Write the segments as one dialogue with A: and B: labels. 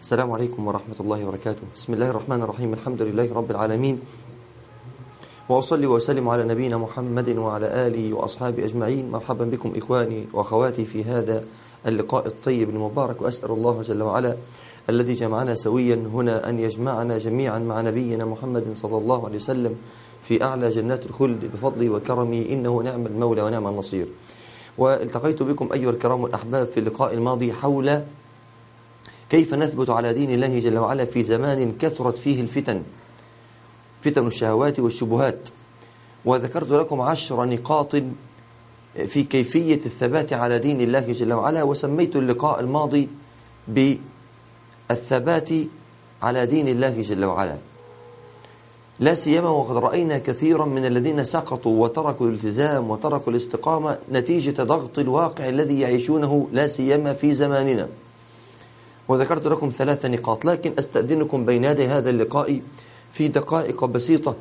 A: السلام عليكم ورحمة الله وبركاته. بسم الله الرحمن الرحيم. الحمد لله رب العالمين، وأصلي وأسلم على نبينا محمد وعلى آله وأصحابه أجمعين. مرحبا بكم إخواني وأخواتي في هذا اللقاء الطيب المبارك، وأسأل الله جل وعلا الذي جمعنا سويا هنا أن يجمعنا جميعا مع نبينا محمد صلى الله عليه وسلم في أعلى جنات الخلد بفضله وكرمه، إنه نعم المولى ونعم النصير. والتقيت بكم أيها الكرام الأحباب في اللقاء الماضي حول كيف نثبت على دين الله جل وعلا في زمان كثرت فيه الفتن، فتن الشهوات والشبهات، وذكرت لكم 10 نقاط في كيفية الثبات على دين الله جل وعلا، وسميت اللقاء الماضي بالثبات على دين الله جل وعلا، لا سيما وقد رأينا كثيرا من الذين سقطوا وتركوا الالتزام وتركوا الاستقامة نتيجة ضغط الواقع الذي يعيشونه لا سيما في زماننا. وذكرت لكم 3 نقاط، لكن أستأذنكم بين يدي هذا اللقاء في دقائق بسيطة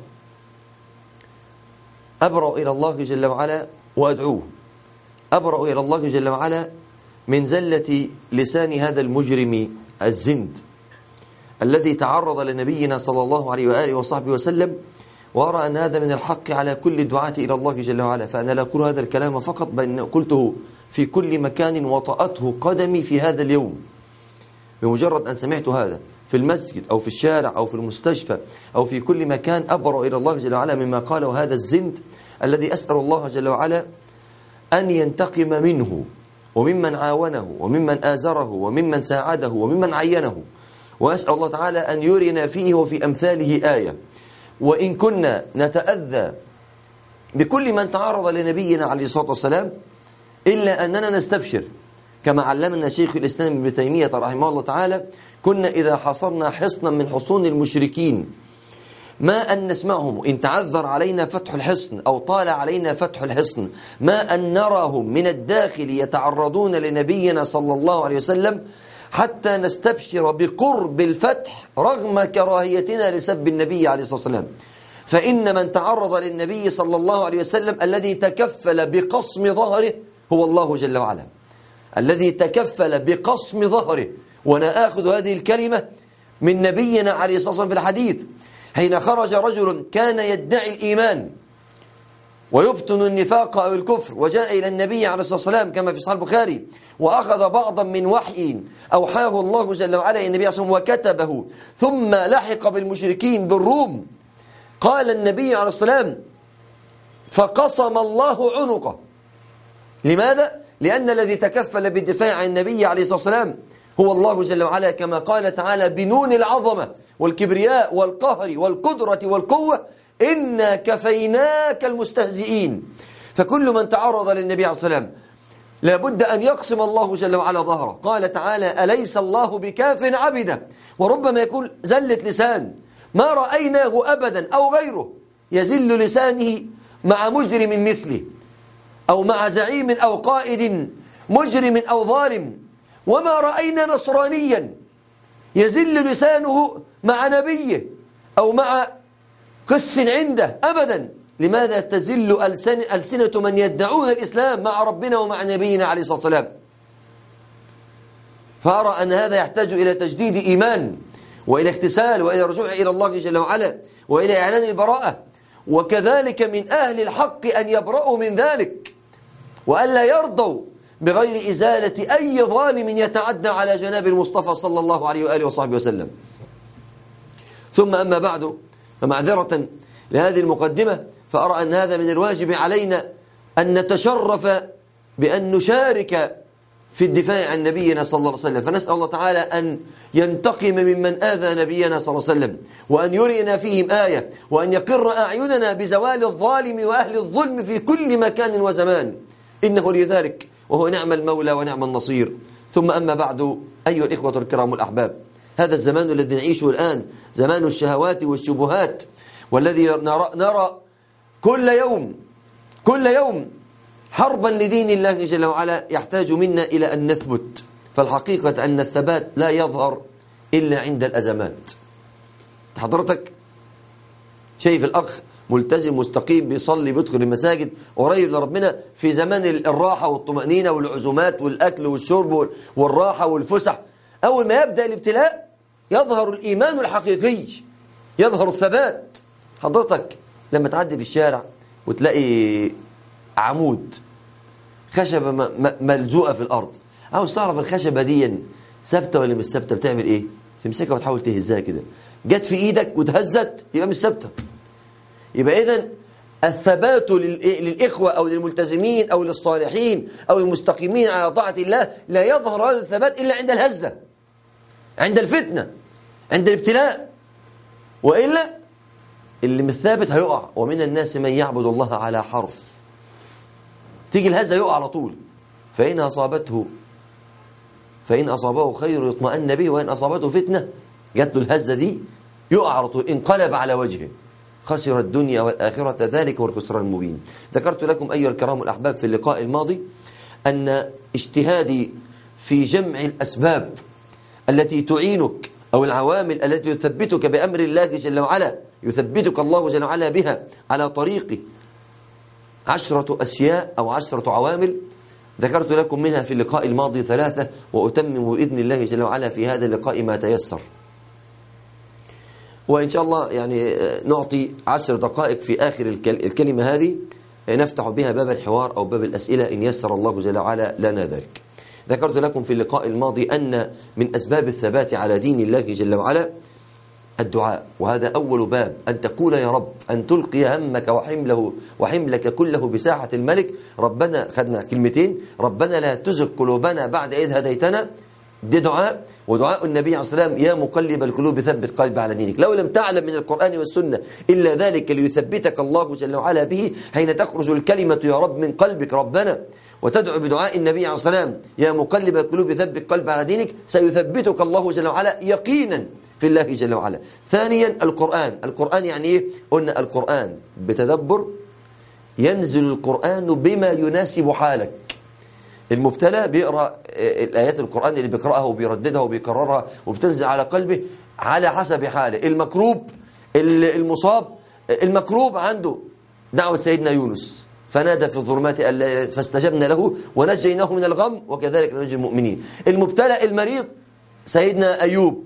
A: أبرأ إلى الله جل وعلا وأدعوه، أبرأ إلى الله جل وعلا من زلة لسان هذا المجرم الزند الذي تعرض لنبينا صلى الله عليه وآله وصحبه وسلم، وأرى أن هذا من الحق على كل الدعاة إلى الله جل وعلا. فأنا لا أقول هذا الكلام فقط، بل قلته في كل مكان وطأته قدمي في هذا اليوم. بمجرد أن سمعت هذا في المسجد أو في الشارع أو في المستشفى أو في كل مكان، أبرأ إلى الله جل وعلا مما قاله هذا الزند الذي أسأل الله جل وعلا أن ينتقم منه وممن عاونه وممن آزره وممن ساعده وممن عينه، وأسأل الله تعالى أن يرنا فيه وفي أمثاله آية. وإن كنا نتأذى بكل من تعرض لنبينا عليه الصلاة والسلام، إلا أننا نستبشر كما علمنا شيخ الإسلام ابن تيمية رحمه الله تعالى: كنا إذا حصرنا حصنا من حصون المشركين ما أن نسمعهم إن تعذر علينا فتح الحصن أو طال علينا فتح الحصن، ما أن نراهم من الداخل يتعرضون لنبينا صلى الله عليه وسلم حتى نستبشر بقرب الفتح رغم كراهيتنا لسب النبي عليه الصلاة والسلام. فإن من تعرض للنبي صلى الله عليه وسلم الذي تكفل بقصم ظهره هو الله جل وعلا، الذي تكفل بقصم ظهره. وأنا آخذ هذه الكلمة من نبينا عليه الصلاة والسلام في الحديث، حين خرج رجل كان يدعي الإيمان ويبطن النفاق أو الكفر، وجاء إلى النبي عليه الصلاة والسلام كما في صحيح البخاري، وأخذ بعضا من وحي أوحاه الله جل وعلا إلى النبي عليه الصلاة والسلام وكتبه، ثم لحق بالمشركين بالروم. قال النبي عليه الصلاة والسلام: فقصم الله عنقه. لماذا؟ لأن الذي تكفل بالدفاع عن النبي عليه الصلاة والسلام هو الله جل وعلا، كما قال تعالى: بنون العظمة والكبرياء والقهر والقدرة والقوة إنا كفيناك المستهزئين. فكل من تعرض للنبي عليه الصلاة والسلام لابد أن يقسم الله جل وعلا ظهره. قال تعالى: أليس الله بكاف عبده. وربما يكون زلة لسان ما رأيناه أبدا أو غيره يزل لسانه مع مجرم مثله، أو مع زعيم أو قائد مجرم أو ظالم. وما رأينا نصرانيا يزل لسانه مع نبيه أو مع قس عنده أبدا. لماذا تزل ألسنة من يدعون الإسلام مع ربنا ومع نبينا عليه الصلاة والسلام؟ فأرى أن هذا يحتاج إلى تجديد إيمان وإلى اغتسال وإلى رجوع إلى الله جل وعلا وإلى إعلان البراءة، وكذلك من أهل الحق أن يبرأوا من ذلك وألا يرضوا بغير إزالة أي ظالم يتعدى على جناب المصطفى صلى الله عليه وآله وصحبه وسلم. ثم أما بعد، فمعذرة لهذه المقدمة، فأرى أن هذا من الواجب علينا أن نتشرف بأن نشارك في الدفاع عن نبينا صلى الله عليه وسلم. فنسأل الله تعالى أن ينتقم ممن آذى نبينا صلى الله عليه وسلم، وأن يرينا فيهم آية، وأن يقر أعيننا بزوال الظالم وأهل الظلم في كل مكان وزمان، إنه لذلك وهو نعم المولى ونعم النصير. ثم أما بعد، أيها الإخوة الكرام الأحباب، هذا الزمان الذي نعيشه الآن زمان الشهوات والشبهات، والذي نرى كل يوم حربا لدين الله جل وعلا، يحتاج منا إلى أن نثبت. فالحقيقة أن الثبات لا يظهر إلا عند الأزمات. حضرتك شايف الأخ ملتزم مستقيم بيصلي بيدخل المساجد قريب لربنا في زمان الراحة والطمأنينة والعزومات والأكل والشرب والراحة والفسح، أول ما يبدأ الابتلاء يظهر الإيمان الحقيقي، يظهر الثبات. حضرتك لما تعدي في الشارع وتلاقي عمود خشبة ملزوقة في الأرض، عاوز تعرف الخشبة دي ثابتة ولا مش ثابتة، بتعمل إيه؟ تمسكها وتحاول تهزها كده، جت في إيدك وتهزت يبقى مش ثابتة. يبقى إذن الثبات للإخوة أو للملتزمين أو للصالحين أو المستقيمين على طاعة الله لا يظهر هذا الثبات إلا عند الهزة، عند الفتنة، عند الابتلاء. وإلا اللي مش ثابت هيقع. ومن الناس من يعبد الله على حرف، تيجي الهزة يقع على طول. فإن أصابه خير يطمئن به، وإن أصابته فتنة جات له الهزة دي يقع على طول، انقلب على وجهه، خسر الدنيا والآخرة، ذلك هو الخسران المبين. ذكرت لكم أيها الكرام الأحباب في اللقاء الماضي أن اجتهادي في جمع الأسباب التي تعينك أو العوامل التي تثبتك بأمر الله جل وعلا، يثبتك الله جل وعلا بها على طريقه 10 أشياء أو 10 عوامل. ذكرت لكم منها في اللقاء الماضي 3، وأتمم بإذن الله جل وعلا في هذا اللقاء ما تيسر. وإن شاء الله يعني نعطي 10 دقائق في آخر الكلمة هذه نفتح بها باب الحوار أو باب الأسئلة إن يسر الله جل وعلا لنا ذلك. ذكرت لكم في اللقاء الماضي أن من أسباب الثبات على دين الله جل وعلا الدعاء، وهذا أول باب، أن تقول يا رب، أن تلقي همك وحملك كله بساحة الملك. ربنا، خدنا كلمتين، ربنا لا تزغ قلوبنا بعد إذ هديتنا، دي دعاء. ودعاء النبي عليه الصلاة والسلام يا مقلب القلوب ثبت قلبي على دينك. لو لم تعلم من القرآن والسنة إلا ذلك ليثبتك الله جل وعلا به حين تخرج الكلمة يا رب من قلبك ربنا، وتدعو بدعاء النبي عليه الصلاة والسلام يا مقلب القلوب ثبت قلبي على دينك، سيثبتك الله جل وعلا يقينا في الله جل وعلا. ثانيا القرآن يعني إيه؟ قلنا القرآن بتدبر، ينزل القرآن بما يناسب حالك. المبتلى بيقرأ الآيات القرآن اللي بيقرأها وبيرددها وبيكررها وبتنزل على قلبه على حسب حاله. المكروب، المصاب، المكروب عنده دعوة سيدنا يونس فنادى في الظلمات فاستجبنا له ونجيناه من الغم وكذلك ننجي المؤمنين. المبتلى المريض سيدنا أيوب.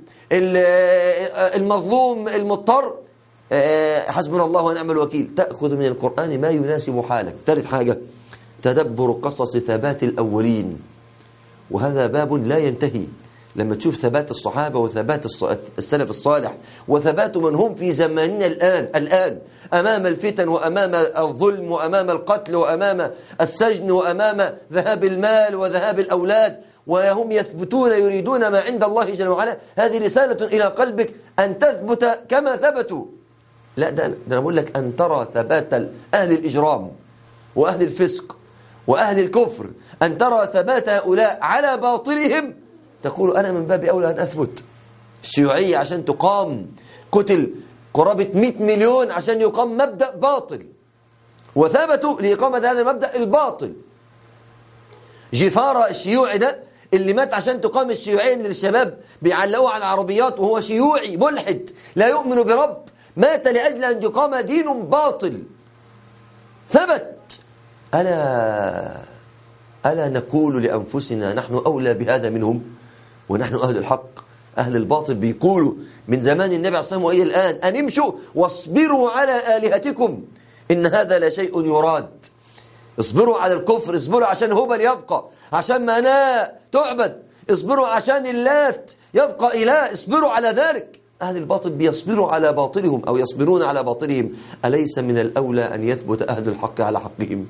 A: المظلوم المضطر حسبنا الله ونعم الوكيل. تأخذ من القرآن ما يناسب حالك. ثالث حاجة تدبر قصص ثبات الأولين، وهذا باب لا ينتهي. لما تشوف ثبات الصحابة وثبات السلف الصالح وثبات من هم في زماننا الآن أمام الفتن وأمام الظلم وأمام القتل وأمام السجن وأمام ذهاب المال وذهاب الأولاد، وهم يثبتون يريدون ما عند الله جل وعلا. هذه رسالة إلى قلبك أن تثبت كما ثبتوا. لا، ده أنا بقول لك أن ترى ثبات أهل الإجرام وأهل الفسق وأهل الكفر، أن ترى ثبات هؤلاء على باطلهم، تقول أنا من باب أولى أن أثبت. الشيوعية عشان تقام قتل قرابة 100 مليون عشان يقام مبدأ باطل، وثبتوا لإقامة هذا المبدأ الباطل. جفارة الشيوعي ده اللي مات عشان تقام الشيوعية اللي الشباب بيعلقوه على العربيات، وهو شيوعي ملحد لا يؤمن برب، مات لأجل أن يقام دين باطل. ثبت. ألا نقول لأنفسنا نحن أولى بهذا منهم، ونحن أهل الحق. أهل الباطل بيقولوا من زمان النبي عليه الصلاة والسلام وإلى الآن أن امشوا واصبروا على آلهتكم إن هذا لشيء يراد. اصبروا على الكفر، اصبروا عشان هبل يبقى، عشان مناء تعبد، اصبروا عشان اللات يبقى إله، اصبروا على ذلك. أهل الباطل بيصبروا على باطلهم أو يصبرون على باطلهم. أليس من الأولى أن يثبت أهل الحق على حقهم؟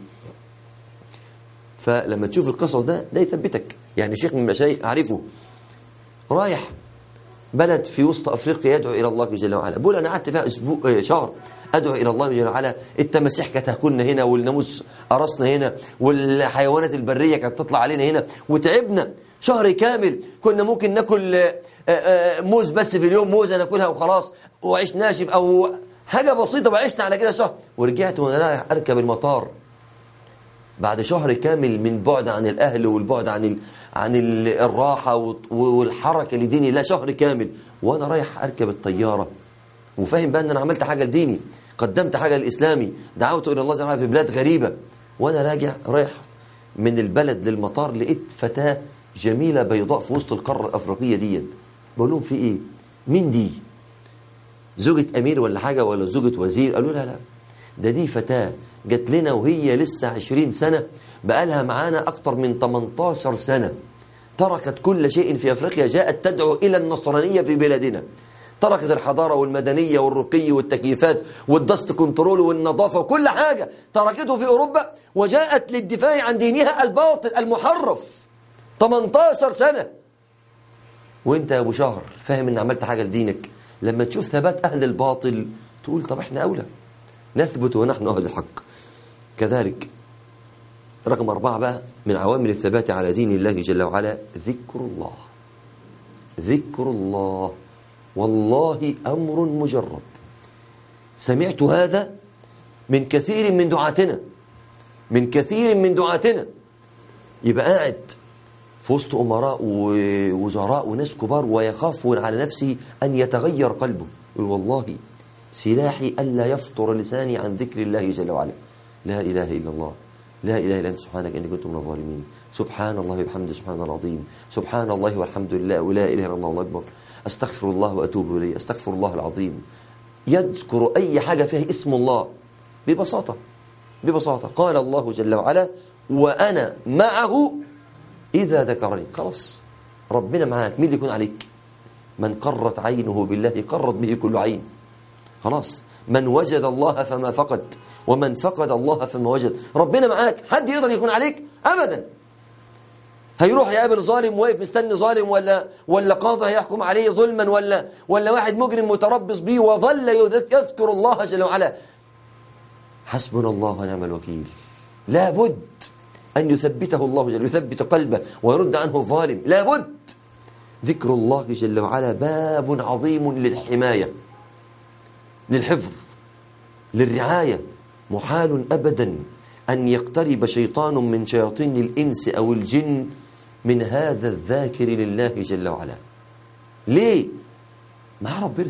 A: فلما تشوف القصص ده يثبتك. يعني شيخ من المشايخ أعرفه رايح بلد في وسط أفريقيا يدعو إلى الله جل وعلا. بقول أنا قعدت فيها شهر أدعو إلى الله جل وعلا. التماسيح كانت تاكلنا هنا، والناموس قرصنا هنا، والحيوانات البرية كانت تطلع علينا هنا، وتعبنا شهر كامل. كنا ممكن ناكل موز بس في اليوم، موزة ناكلها وخلاص، وعيش ناشف أو حاجة بسيطة، وعشنا على كده شهر. ورجعت وأنا رايح أركب المطار بعد شهر كامل من بعد عن الأهل والبعد عن الراحة والحركة لديني، لا شهر كامل، وأنا رايح أركب الطيارة وفاهم بقى أن أنا عملت حاجة لديني، قدمت حاجة للإسلامي، دعوت إلى الله تعالى في بلاد غريبة. وأنا رايح من البلد للمطار، لقيت فتاة جميلة بيضاء في وسط القارة الأفريقية دي. بقول لهم في إيه؟ مين دي؟ زوجة أمير ولا حاجة ولا زوجة وزير؟ قالوا لا، دي فتاة جت لنا وهي لسه 20 سنة، بقالها معانا أكتر من 18 سنة، تركت كل شيء في أفريقيا، جاءت تدعو إلى النصرانية في بلادنا، تركت الحضارة والمدنية والرقي والتكييفات والدست كنترول والنظافة وكل حاجة تركته في أوروبا، وجاءت للدفاع عن دينها الباطل المحرف. 18 سنة. وانت يا أبو شهر فاهم ان عملت حاجة لدينك، لما تشوف ثبات أهل الباطل تقول طب احنا أولى، نثبت ونحن أهل الحق. كذلك رقم 4 بقى من عوامل الثبات على دين الله جل وعلا ذكر الله. ذكر الله والله أمر مجرب. سمعت هذا من كثير من دعاتنا، من كثير من دعاتنا. يبقى قاعد في وسط أمراء ووزراء وناس كبار ويخافون على نفسه أن يتغير قلبه، يقول والله سلاحي ألا يفطر لساني عن ذكر الله جل وعلا. لا إله إلا الله، لا إله إلا أنت سبحانك إني كنت من الظالمين، سبحان الله وبحمده سبحان الله العظيم، سبحان الله والحمد لله ولا إله إلا الله والله أكبر، أستغفر الله وأتوب إليه، أستغفر الله العظيم. يذكر أي حاجة فيها اسم الله ببساطة، ببساطة. قال الله جل وعلا وأنا معه إذا ذكرني. خلاص ربنا معاك، مين اللي يكون عليك؟ من قرت عينه بالله قرت به كل عين. خلاص من وجد الله فما فقد، ومن فقد الله فما وجد. ربنا معاك، حد يقدر يكون عليك؟ أبدا. هيروح يقابل ظالم واقف مستني ظالم، ولا قاضي هيحكم عليه ظلما، ولا واحد مجرم متربص به، وظل يذكر الله جل وعلا. حسبنا الله ونعم الوكيل. لابد أن يثبته الله جل، يثبت قلبه ويرد عنه الظالم، لابد. ذكر الله جل وعلا باب عظيم للحماية، للحفظ، للرعاية. محال أبدا أن يقترب شيطان من شياطين الإنس أو الجن من هذا الذاكر لله جل وعلا. ليه؟ مع ربنا،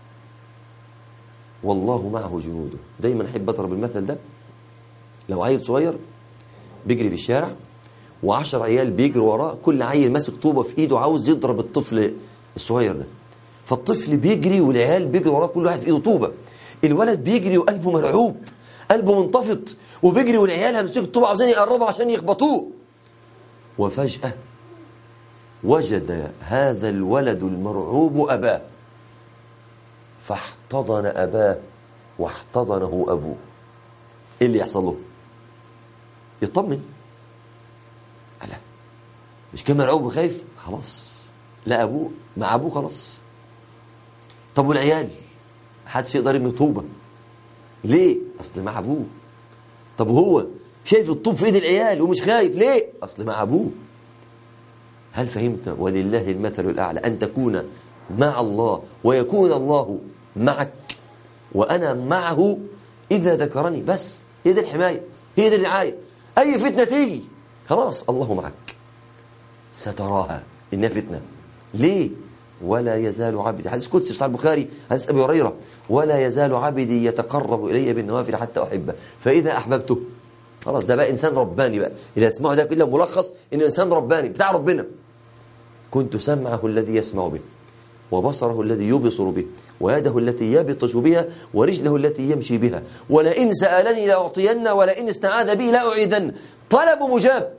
A: والله معه جنوده. دايما أحب أضرب المثل ده. لو عيل صغير بيجري في الشارع و10 عيال بيجروا وراه، كل عيل ماسك طوبة في إيده عاوز يضرب الطفل الصغير ده، فالطفل بيجري والعيال بيجروا وراه كل واحد في إيده طوبة. الولد بيجري وقلبه مرعوب، قلبه منتفض، وبيجري والعيال همسكوا الطوبة عاوزين يقربوا عشان يخبطوه. وفجأة وجد هذا الولد المرعوب أباه، فاحتضن أباه واحتضنه أبوه. إيه اللي يحصل له؟ يطمن. ألا مش كان مرعوب وخايف؟ خلاص لا، أبوه مع أبوه خلاص. طب والعيال؟ محدش يقدر يرمي طوبة. ليه؟ أصل مع أبوه. طب وهو شايف الطوب في ايد العيال ومش خايف ليه؟ أصل مع أبوه. هل فهمت؟ ولله المثل الأعلى. أن تكون مع الله ويكون الله معك، وأنا معه إذا ذكرني. بس هي دي الحماية، هي دي الرعاية. أي فتنة تيجي خلاص الله معك، ستراها إنها فتنة. ليه؟ ولا يزال عبدي، حديث قدسي في صحيح البخاري، حديث أبي هريرة، ولا يزال عبدي يتقرب إلي بالنوافل حتى أحبه فإذا أحببته. خلاص ده بقى إنسان رباني بقى. إذا تسمعوا ده كله ملخص إنه إنسان رباني بتاع ربنا. كنت سمعه الذي يسمع به، وبصره الذي يبصر به، ويده التي يبطش بها، ورجله التي يمشي بها، ولئن سألني لأعطين، ولئن استعاذ بي لأعيذن. طلب مجاب.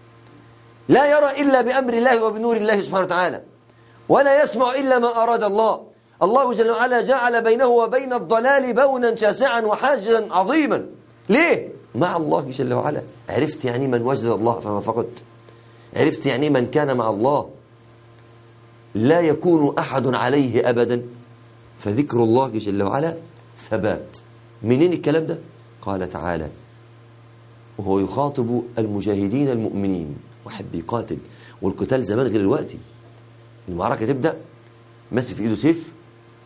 A: لا يرى إلا بأمر الله وبنور الله سبحانه وتعالى، ولا يسمع إلا ما أراد الله. الله جل وعلا جعل بينه وبين الضلال بونا شاسعا وحاجزا عظيما. ليه؟ مع الله جل وعلا. عرفت يعني من وجد الله فما فقد. عرفت يعني من كان مع الله لا يكون أحد عليه أبدا. فذكر الله جل وعلا ثبات. منين الكلام ده؟ قال تعالى وهو يخاطب المجاهدين المؤمنين، وحب يقاتل، والقتال زمان غير الوقت. المعركة تبدأ ماسك في ايده سيف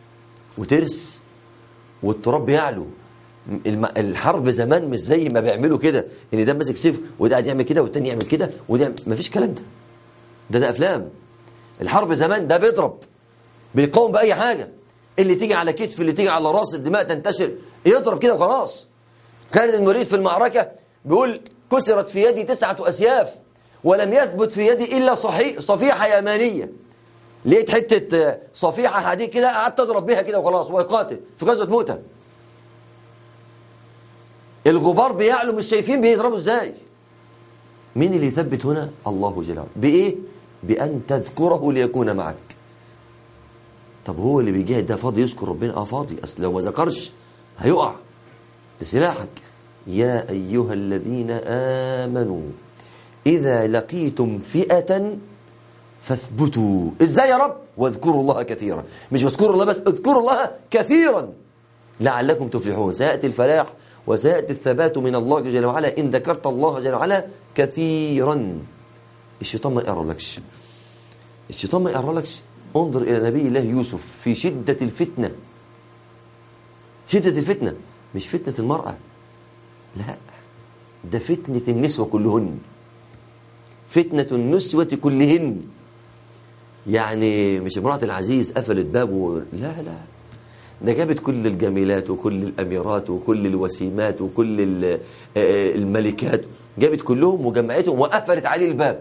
A: وترس والتراب بيعلو. الحرب زمان مش زي ما بيعملوا كده، ان ده ماسك سيف وده قاعد يعمل كده والتاني يعمل كده وده مفيش كلام ده افلام. الحرب زمان ده بيضرب، بيقاوم باي حاجه، اللي تيجي على كتف، اللي تيجي على راس، الدماء تنتشر، يضرب كده وخلاص. خالد بن الوليد في المعركه بيقول كسرت في يدي 9 أسياف ولم يثبت في يدي الا صفيحه يمانيه. لقيت حتة صفيحة حديد كده قعدت أضرب بيها كده وخلاص، ويقاتل في غزوة مؤتة. الغبار بيعلو مش شايفين بيضربوا ازاي. مين اللي يثبت هنا؟ الله جل وعلا. بإيه؟ بأن تذكره ليكون معك. طب هو اللي بيجاهد ده فاضي يذكر ربنا؟ فاضي، أصل لو ما ذكرش هيقع. ده سلاحك. يا أيها الذين آمنوا إذا لقيتم فئة فاثبتوا. إزاي يا رب؟ واذكروا الله كثيرا. مش واذكروا الله بس، اذكروا الله كثيرا لعلكم تفلحون. سيأتي الفلاح وسيأتي الثبات من الله جل وعلا إن ذكرت الله جل وعلا كثيرا. الشيطان ما يقرلكش، الشيطان ما يقرلكش. انظر إلى نبي الله يوسف في شدة الفتنة. شدة الفتنة مش فتنة المرأة، لا، ده فتنة النسوة كلهن، فتنة النسوة كلهن. يعني مش امرأة العزيز قفلت بابه، لا لا، ده جابت كل الجميلات وكل الأميرات وكل الوسيمات وكل الملكات، جابت كلهم وجمعتهم وقفلت عليه الباب.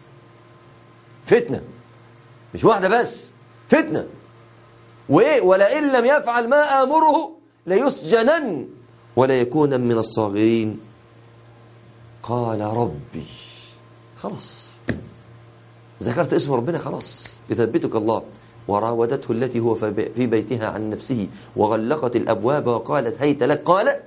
A: فتنة مش واحدة بس، فتنة. وإيه؟ ولئن لم يفعل ما آمره ليسجنن ولا يكون من الصاغرين. قال ربي. خلاص ذكرت اسم ربنا، خلاص يثبتك الله. وراودته التي هو في بيتها عن نفسه وغلقت الأبواب وقالت هيت لك. قال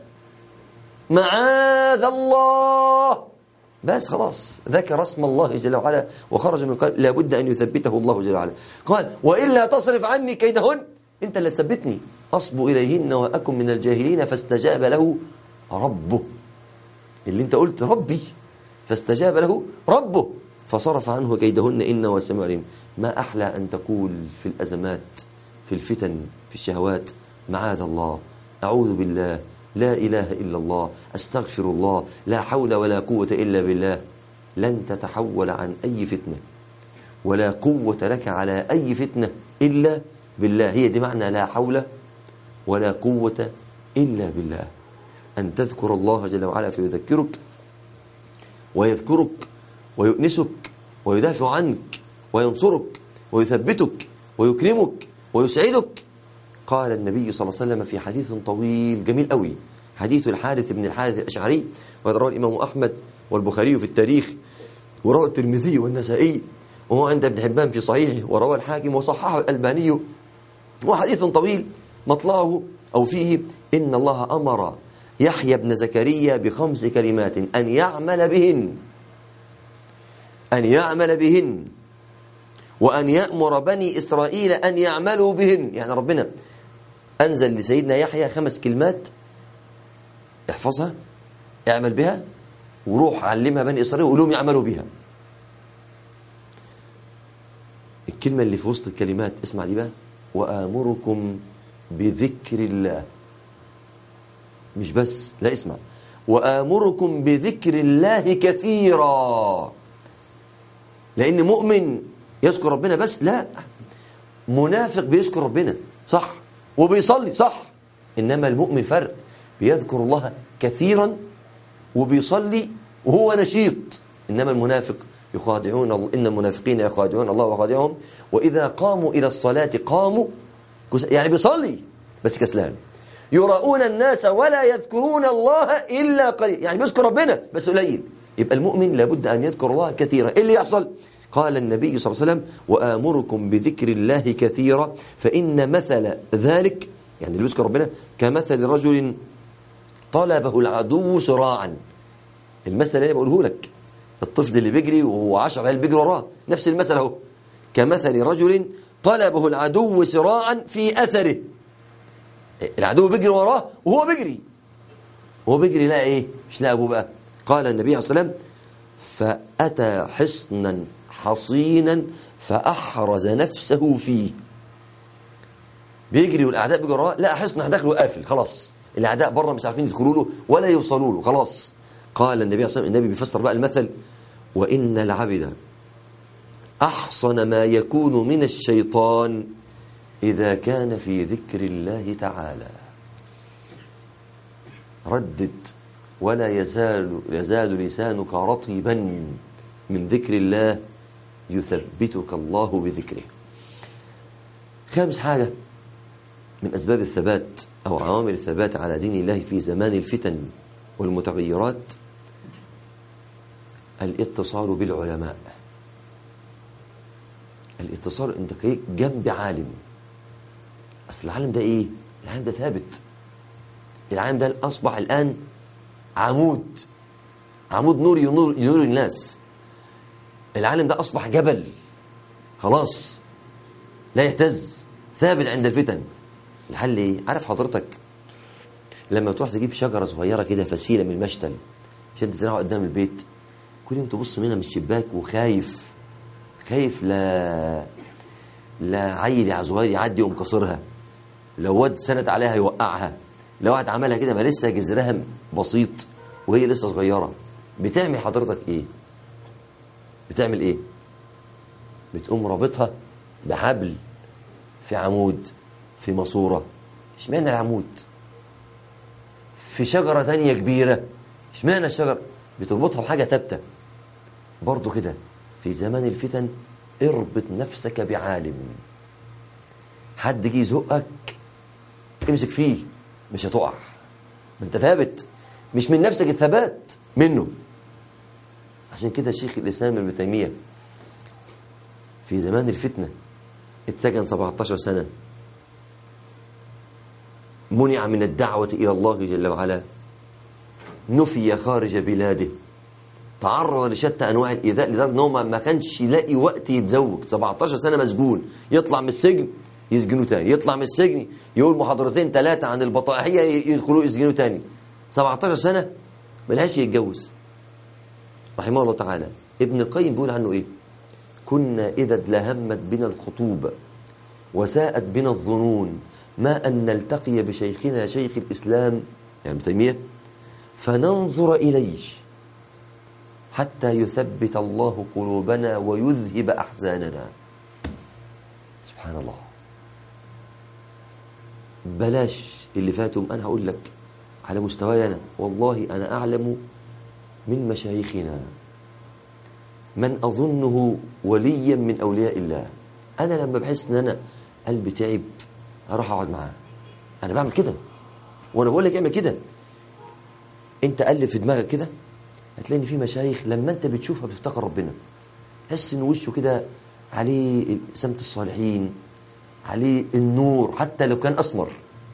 A: معاذ الله. بس خلاص ذكر اسم الله جل وعلا وخرج من القلب، لابد أن يثبته الله جل وعلا. قال وإلا تصرف عني كيدهن، أنت اللي تثبتني، أصب إليهن وأكن من الجاهلين. فاستجاب له ربه. اللي أنت قلت ربي، فاستجاب له ربه فصرف عنه كيدهن إنه سميع عليم. ما أحلى أن تقول في الأزمات، في الفتن، في الشهوات معاذ الله، أعوذ بالله، لا إله إلا الله، أستغفر الله، لا حول ولا قوة إلا بالله. لن تتحول عن أي فتنة ولا قوة لك على أي فتنة إلا بالله. هي دي معنى لا حول ولا قوة إلا بالله. أن تذكر الله جل وعلا فيذكرك ويذكرك ويؤنسك ويدافع عنك وينصرك ويثبتك ويكرمك ويسعدك. قال النبي صلى الله عليه وسلم في حديث طويل جميل قوي، حديث الحارث بن الحارث الأشعري، ورواه الإمام أحمد والبخاري في التاريخ، ورواه الترمذي والنسائي، وهو عند ابن حبان في صحيحه، ورواه الحاكم وصححه الألباني. وحديث طويل مطلعه أو فيه إن الله أمر يحيى بن زكريا ب5 كلمات أن يعمل بهن وأن يأمر بني إسرائيل أن يعملوا بهن. يعني ربنا أنزل لسيدنا يحيى 5 كلمات، احفظها، اعمل بها، وروح علمها بني إسرائيل وقولهم يعملوا بها. الكلمة اللي في وسط الكلمات اسمع دي بقى، وآمركم بذكر الله. مش بس، لا، اسمع، وآمركم بذكر الله كثيرا. لأن مؤمن يذكر ربنا بس؟ لا، منافق بيذكر ربنا صح وبيصلي صح، إنما المؤمن فرق، بيذكر الله كثيرا وبيصلي وهو نشيط. إنما المنافق يخادعون الله، إن المنافقين يخادعون الله وخادعهم، وإذا قاموا إلى الصلاة قاموا يعني بيصلي بس كسلان، يراؤون الناس ولا يذكرون الله إلا قليل، يعني بيذكر ربنا بس قليل. يبقى المؤمن لابد أن يذكر الله كثيرا. إيه اللي يحصل؟ قال النبي صلى الله عليه وسلم وآمركم بذكر الله كثيرا فإن مثل ذلك، يعني اللي بيذكر ربنا، كمثل رجل طلبه العدو سراعا. المثل اللي بقوله لك، الطفل اللي بيجري و10 عيال بيجري وراه، نفس المثل اهو. كمثل رجل طلبه العدو سراعا في أثره. العدو بيجري وراه وهو بيجري لا ايه؟ مش لا ابوه بقى. قال النبي عليه الصلاة والسلام فأتى حصنا حصينا فأحرز نفسه فيه. بيجري والأعداء بيجروا وراه، لا حصن داخله قافل خلاص، الأعداء بره مش عارفين يدخلوا له ولا يوصلوا له خلاص. قال النبي عليه الصلاة والسلام، النبي بيفسر بقى المثل، وإن العبد أحصن ما يكون من الشيطان إذا كان في ذكر الله تعالى. ردد ولا يزال لسانك رطبا من ذكر الله يثبتك الله بذكره. خامس حاجة من أسباب الثبات أو عوامل الثبات على دين الله في زمان الفتن والمتغيرات الاتصال بالعلماء. الاتصال انت جنب عالم. أصل العالم ده إيه؟ العالم ده ثابت. العالم ده أصبح الآن عمود نور ينور الناس. العالم ده أصبح جبل خلاص لا يهتز، ثابت عند الفتن. الحل إيه؟ عارف حضرتك لما تروح تجيب شجرة صغيرة كده فسيلة من المشتل عشان تزرعها قدام البيت، كل يوم تبص منها من الشباك وخايف لا عيل صغير يعدي يقوم كسرها، لو واد سند عليها يوقعها، لو واحد عملها كده ما لسه جذرها بسيط وهي لسه صغيرة، بتعمل حضرتك ايه؟ بتعمل ايه؟ بتقوم رابطها بحبل في عمود في ماسورة. اشمعنى العمود؟ في شجرة تانية كبيرة، اشمعنى الشجرة؟ بتربطها بحاجة ثابتة. برضو كده في زمان الفتن اربط نفسك بعالم. حد جه يزقك امسك فيه مش هتقع، ما انت ثابت، مش من نفسك الثبات منه. عشان كده شيخ الإسلام ابن تيمية في زمان الفتنة اتسجن 17 سنة، منع من الدعوة إلى الله جل وعلا، نفي خارج بلاده، تعرض لشتى أنواع الإيذاء لدرجة أنه ما كانش يلاقي وقت يتزوج. 17 سنة مسجون، يطلع من السجن يسجنوه تاني، يطلع من السجن يقول محاضرتين 3 عن البطائحية يدخلوه يسجنوه تاني. 17 سنة ملهاش يتجوز رحمه الله تعالى. ابن القيم بيقول عنه إيه؟ كنا إذا ادلهمت بنا الخطوبة وساءت بنا الظنون ما أن نلتقي بشيخنا شيخ الإسلام يعني ابن تيمية فننظر إليه حتى يثبت الله قلوبنا ويذهب أحزاننا. سبحان الله. بلاش اللي فاتهم، أنا هقول لك على مستواي أنا، والله أنا أعلم من مشايخنا من أظنه وليا من أولياء الله. أنا لما بحس أن أنا قلبي تعب أروح أقعد معاه. أنا بعمل كده وأنا بقول لك اعمل كده. أنت قلب في دماغك كده هتلاقي ان في مشايخ لما انت بتشوفها بتفتكر ربنا، تحس ان وشه كده عليه سمت الصالحين، عليه النور، حتى لو كان اسمر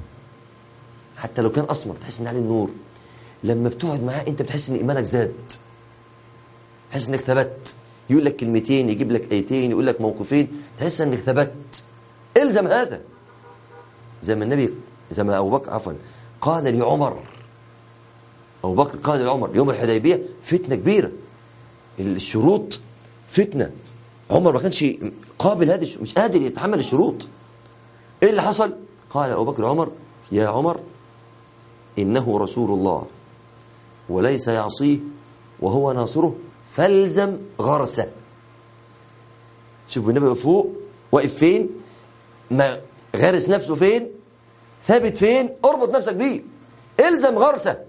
A: تحس ان عليه النور. لما بتقعد معاه انت بتحس ان ايمانك زاد، تحس انك ثبت. يقول لك كلمتين، يجيب لك ايتين، يقول لك موقفين، تحس انك ثبت. الزم هذا. زي ما ابو بكر قال لعمر، أبو بكر قال لعمر يوم الحديبية فتنة كبيرة، الشروط فتنة، عمر ما كانش قابل هذه، مش قادر يتحمل الشروط. إيه اللي حصل؟ قال أبو بكر عمر يا عمر إنه رسول الله وليس يعصيه وهو ناصره فالزم غرسه. شوف النبي فوق واقف فين، ما غارس نفسه فين، ثابت فين، اربط نفسك بيه، الزم غرسه.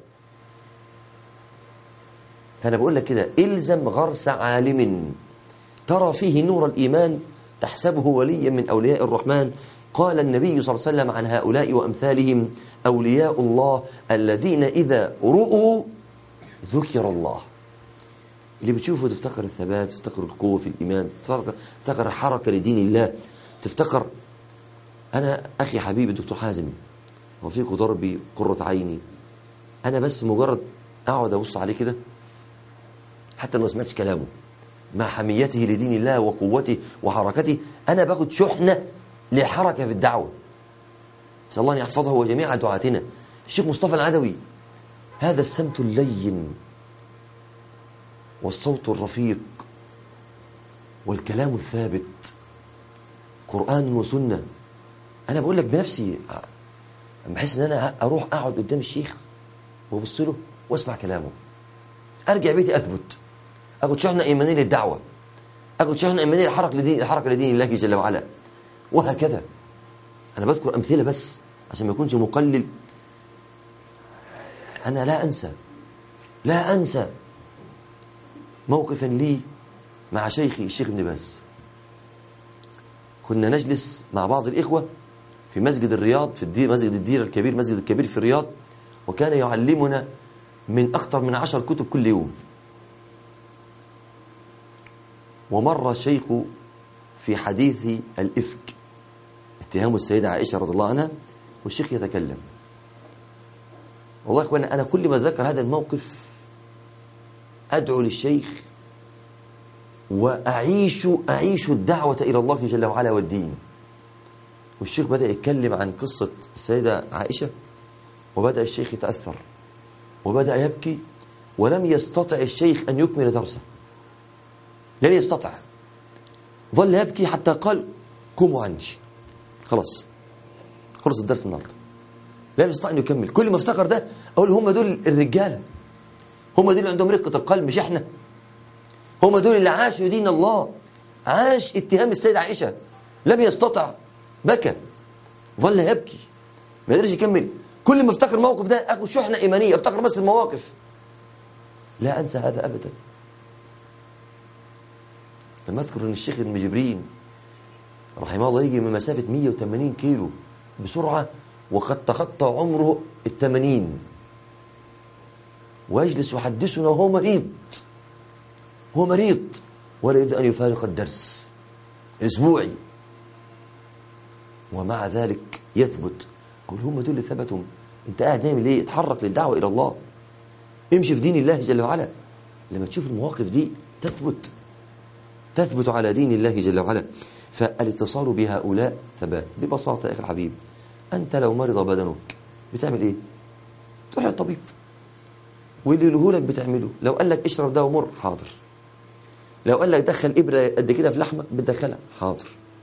A: فأنا بقول لك كده إلزم غرس عالم ترى فيه نور الإيمان تحسبه وليا من أولياء الرحمن. قال النبي صلى الله عليه وسلم عن هؤلاء وأمثالهم أولياء الله الذين إذا رؤوا ذكر الله. اللي بتشوفه تفتكر الثبات، تفتكر القوة في الإيمان، تفتكر الحركة لدين الله، تفتكر. أنا أخي حبيبي الدكتور حازم رفيق دربي قرة عيني، أنا بس مجرد أقعد أبص عليه كده حتى لو ما سمعتش كلامه مع حميته لدين الله وقوته وحركته، أنا باخد شحنة للحركة في الدعوة. نسأل الله أن يحفظه وجميع دعاتنا. الشيخ مصطفى العدوي هذا السمت اللين والصوت الرفيق والكلام الثابت، قرآن وسنة. أنا بقول لك بنفسي بحس أن أنا أروح أقعد قدام الشيخ وابص له واسمع كلامه، أرجع بيتي أثبت، أخد شحنة إيمانية للدعوة، أخد شحنة إيمانية الحركة لدين الله جل وعلا، وهكذا. أنا بذكر أمثلة بس عشان ما يكونش مقلل. أنا لا أنسى موقفا لي مع شيخي الشيخ ابن باز. كنا نجلس مع بعض الإخوة في مسجد الرياض، في مسجد الدير الكبير، مسجد الكبير في الرياض، وكان يعلمنا من أكثر من 10 كتب كل يوم. ومر الشيخ في حديث الإفك، اتهام السيدة عائشة رضي الله عنها، والشيخ يتكلم. والله يا إخوانا أنا كل ما أتذكر هذا الموقف أدعو للشيخ وأعيش الدعوة إلى الله جل وعلا والدين. والشيخ بدأ يتكلم عن قصة السيدة عائشة، وبدأ الشيخ يتأثر وبدأ يبكي، ولم يستطع الشيخ أن يكمل درسه، لن يستطع، ظل يبكي حتى قال قوموا عني، خلاص خلص الدرس النهارده. لم يستطع أن يكمل. كل ما افتكر ده أقول هم دول الرجالة، هم دول اللي عندهم رقة القلب، مش احنا. هم دول اللي عاشوا دين الله، عاش اتهام السيدة عائشة، لم يستطع، بكى، ظل يبكي، ما قدرش يكمل. كل ما افتكر موقف ده اخو شحنة إيمانية، افتكر بس المواقف. لا أنسى هذا أبدا. لما أذكر أن الشيخ ابن جبرين رحمه الله يجي من مسافة 180 كيلو بسرعة، وقد تخطى عمره 80، ويجلس يحدثنا وهو مريض، هو مريض ولا يريد أن يفارق الدرس الأسبوعي، ومع ذلك يثبت. أقول هم دول اللي ثبتوا. أنت قاعد نايم ليه؟ اتحرك للدعوة إلى الله، امشي في دين الله جل وعلا. لما تشوف المواقف دي تثبت على دين الله جل وعلا. فالاتصال بهؤلاء ثبات. ببساطة يا أخي الحبيب، أنت لو مرض بدنك بتعمل إيه؟ تروح للطبيب، واللي يقوله لك بتعمله. لو قال لك اشرب ده ومر، حاضر. لو قال لك دخل إبرة قد كده في لحمك، بتدخلها، حاضر.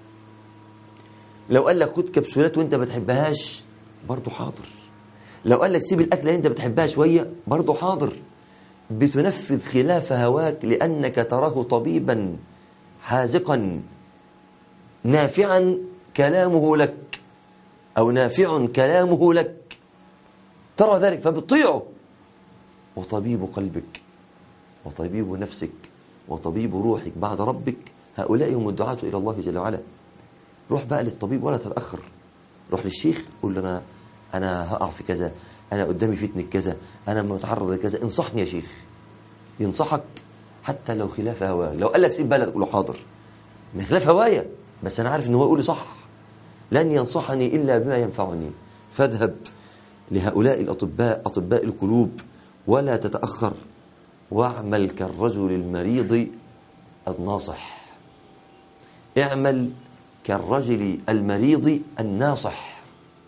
A: لو قال لك خد كبسولات وانت ما بتحبهاش، برضه حاضر. لو قال لك سيب الأكلة اللي انت بتحبها شوية، برضه حاضر. بتنفذ خلاف هواك لأنك تراه طبيبا حازقا نافعا كلامه لك، أو نافع كلامه لك، ترى ذلك فبتطيعه. وطبيب قلبك وطبيب نفسك وطبيب روحك بعد ربك، هؤلاء هم الدعاة إلى الله جل وعلا. روح بقى للطبيب ولا تتأخر. روح للشيخ قول له أنا هقع في كذا، أنا قدامي فتنة كذا، أنا متعرض لكذا، انصحني يا شيخ. ينصحك حتى لو خلاف هواه. لو قال لك سيب بلد، قول له حاضر، من خلاف هوايا، بس أنا عارف إن هو يقول لي صح. لن ينصحني إلا بما ينفعني. فاذهب لهؤلاء الأطباء، أطباء القلوب، ولا تتأخر، واعمل كالرجل المريض الناصح. اعمل كالرجل المريض الناصح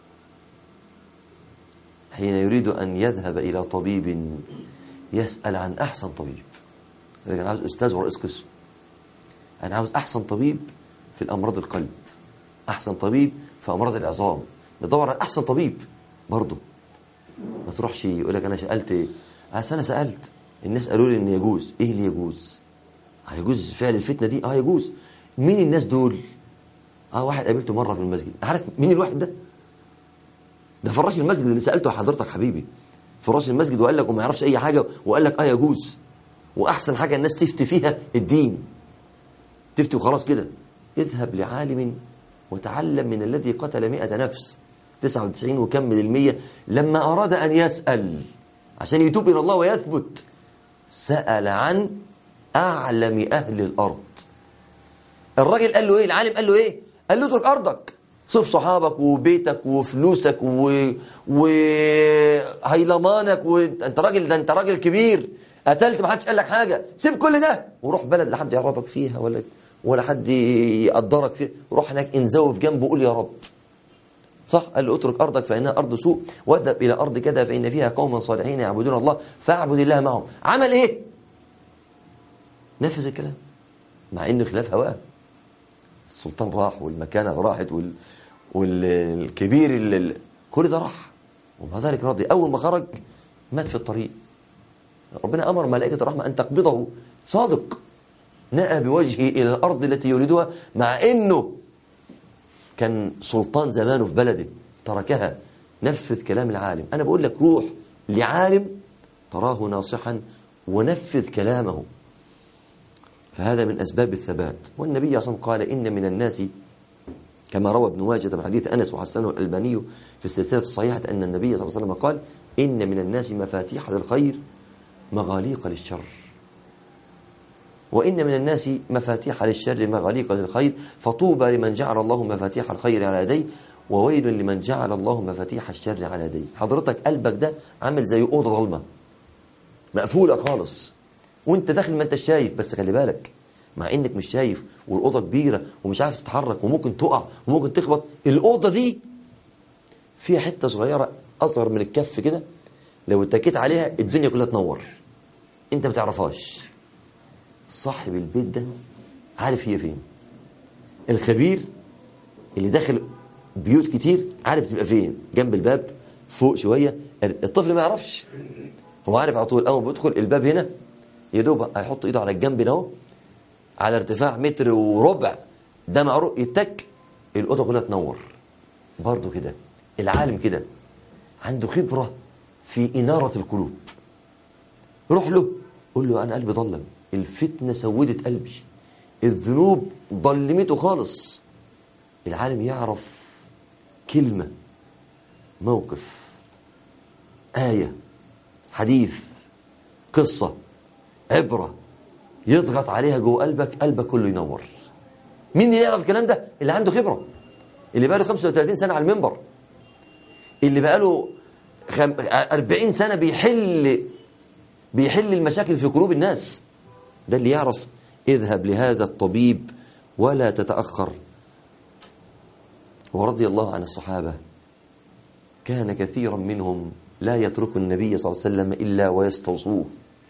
A: حين يريد أن يذهب إلى طبيب يسأل عن أحسن طبيب. أنا عاوز أستاذ ورئيس قسم، أنا عاوز أحسن طبيب في الأمراض القلب، أحسن طبيب في أمراض العظام. ندور على أحسن طبيب برضه. ما تروحش يقول لك أنا سألت، أنا سألت الناس قالوا لي إن يجوز. إيه اللي يجوز؟ هيجوز فعل الفتنة دي؟ يجوز. مين الناس دول؟ واحد قابلته مرة في المسجد. عارف مين الواحد ده؟ ده فراش المسجد اللي سألته حضرتك حبيبي، فراش المسجد، وقال لك وما يعرفش أي حاجة، وقال لك يجوز. وأحسن حاجة الناس تفتي فيها الدين، تفتي وخلاص كده. اذهب لعالم وتعلم من الذي قتل 100 نفس، 99 وكمل 100. لما أراد أن يسأل عشان يتوب إلى الله ويثبت، سأل عن أعلم أهل الأرض. الراجل قال له إيه؟ العالم قال له إيه؟ قال له اترك أرضك، صف صحابك وبيتك وفلوسك وهيلمانك، وانت راجل، ده انت راجل كبير، قتلت ما حدش قال لك حاجة، سيب كل ده وروح بلد لا حد يعرفك فيها ولا حد يقدرك فيها. روح هناك انزوي في جنبه وقول يا رب. صح؟ قال له اترك أرضك فإنها أرض سوء، واذهب إلى أرض كذا فإن فيها قوما صالحين يعبدون الله فاعبد الله معهم. عمل إيه؟ نفذ الكلام مع إنه خلاف هواه. السلطان راح والمكانة راحت والكبير كل ده راح، ومع ذلك راضي. أول ما خرج مات في الطريق. ربنا أمر ملائكة الرحمة أن تقبضه، صادق، نأى بوجهه إلى الأرض التي يريدها، مع إنه كان سلطان زمانه في بلده تركها. نفذ كلام العالم. أنا بقول لك روح لعالم تراه ناصحا ونفذ كلامه. فهذا من أسباب الثبات. والنبي صلى الله عليه وسلم قال إن من الناس كما روى ابن ماجه من حديث أنس وحسنه الألباني في السلسلة الصحيحة أن النبي صلى الله عليه وسلم قال: إن من الناس مفاتيح للخير مغاليق للشر، وإن من الناس مفاتيح للشر مغاليق للخير، فطوبى لمن جعل الله مفاتيح الخير على يديه، وويل لمن جعل الله مفاتيح الشر على يديه. حضرتك قلبك ده عامل زي أوضة ظلمة مقفولة خالص، وانت داخل ما انت شايف، بس خلي بالك مع انك مش شايف والأوضة كبيرة ومش عارف تتحرك وممكن تقع وممكن تخبط، الأوضة دي فيها حتة صغيرة أصغر من الكف كده، لو اتكيت عليها الدنيا كلها تنور، انت ما تعرفهاش. صاحب البيت ده عارف هي فين. الخبير اللي داخل بيوت كتير عارف تبقى فين، جنب الباب، فوق شوية. الطفل ما يعرفش، هو عارف على طول. أول ما بيدخل الباب هنا يدوب هيحط ايده على الجنب ده على ارتفاع 1.25 متر، ده معروف، يتك الأوضة كلها تنور. برضه كده العالم كده عنده خبرة في إنارة القلوب. روح له قول له: أنا قلبي ضلم، الفتنة سودت قلبي، الذنوب ضلمته خالص. العالم يعرف كلمة، موقف، آية، حديث، قصة، عبرة، يضغط عليها جوه قلبك، قلبك كله ينور. مين اللي يعرف الكلام ده؟ اللي عنده خبرة، اللي بقاله 35 سنة على المنبر، اللي بقاله 40 سنة بيحل المشاكل في قلوب الناس. ده اللي يعرف. اذهب لهذا الطبيب ولا تتأخر. ورضي الله عن الصحابة، كان كثيرا منهم لا يترك النبي صلى الله عليه وسلم إلا ويستوصوه.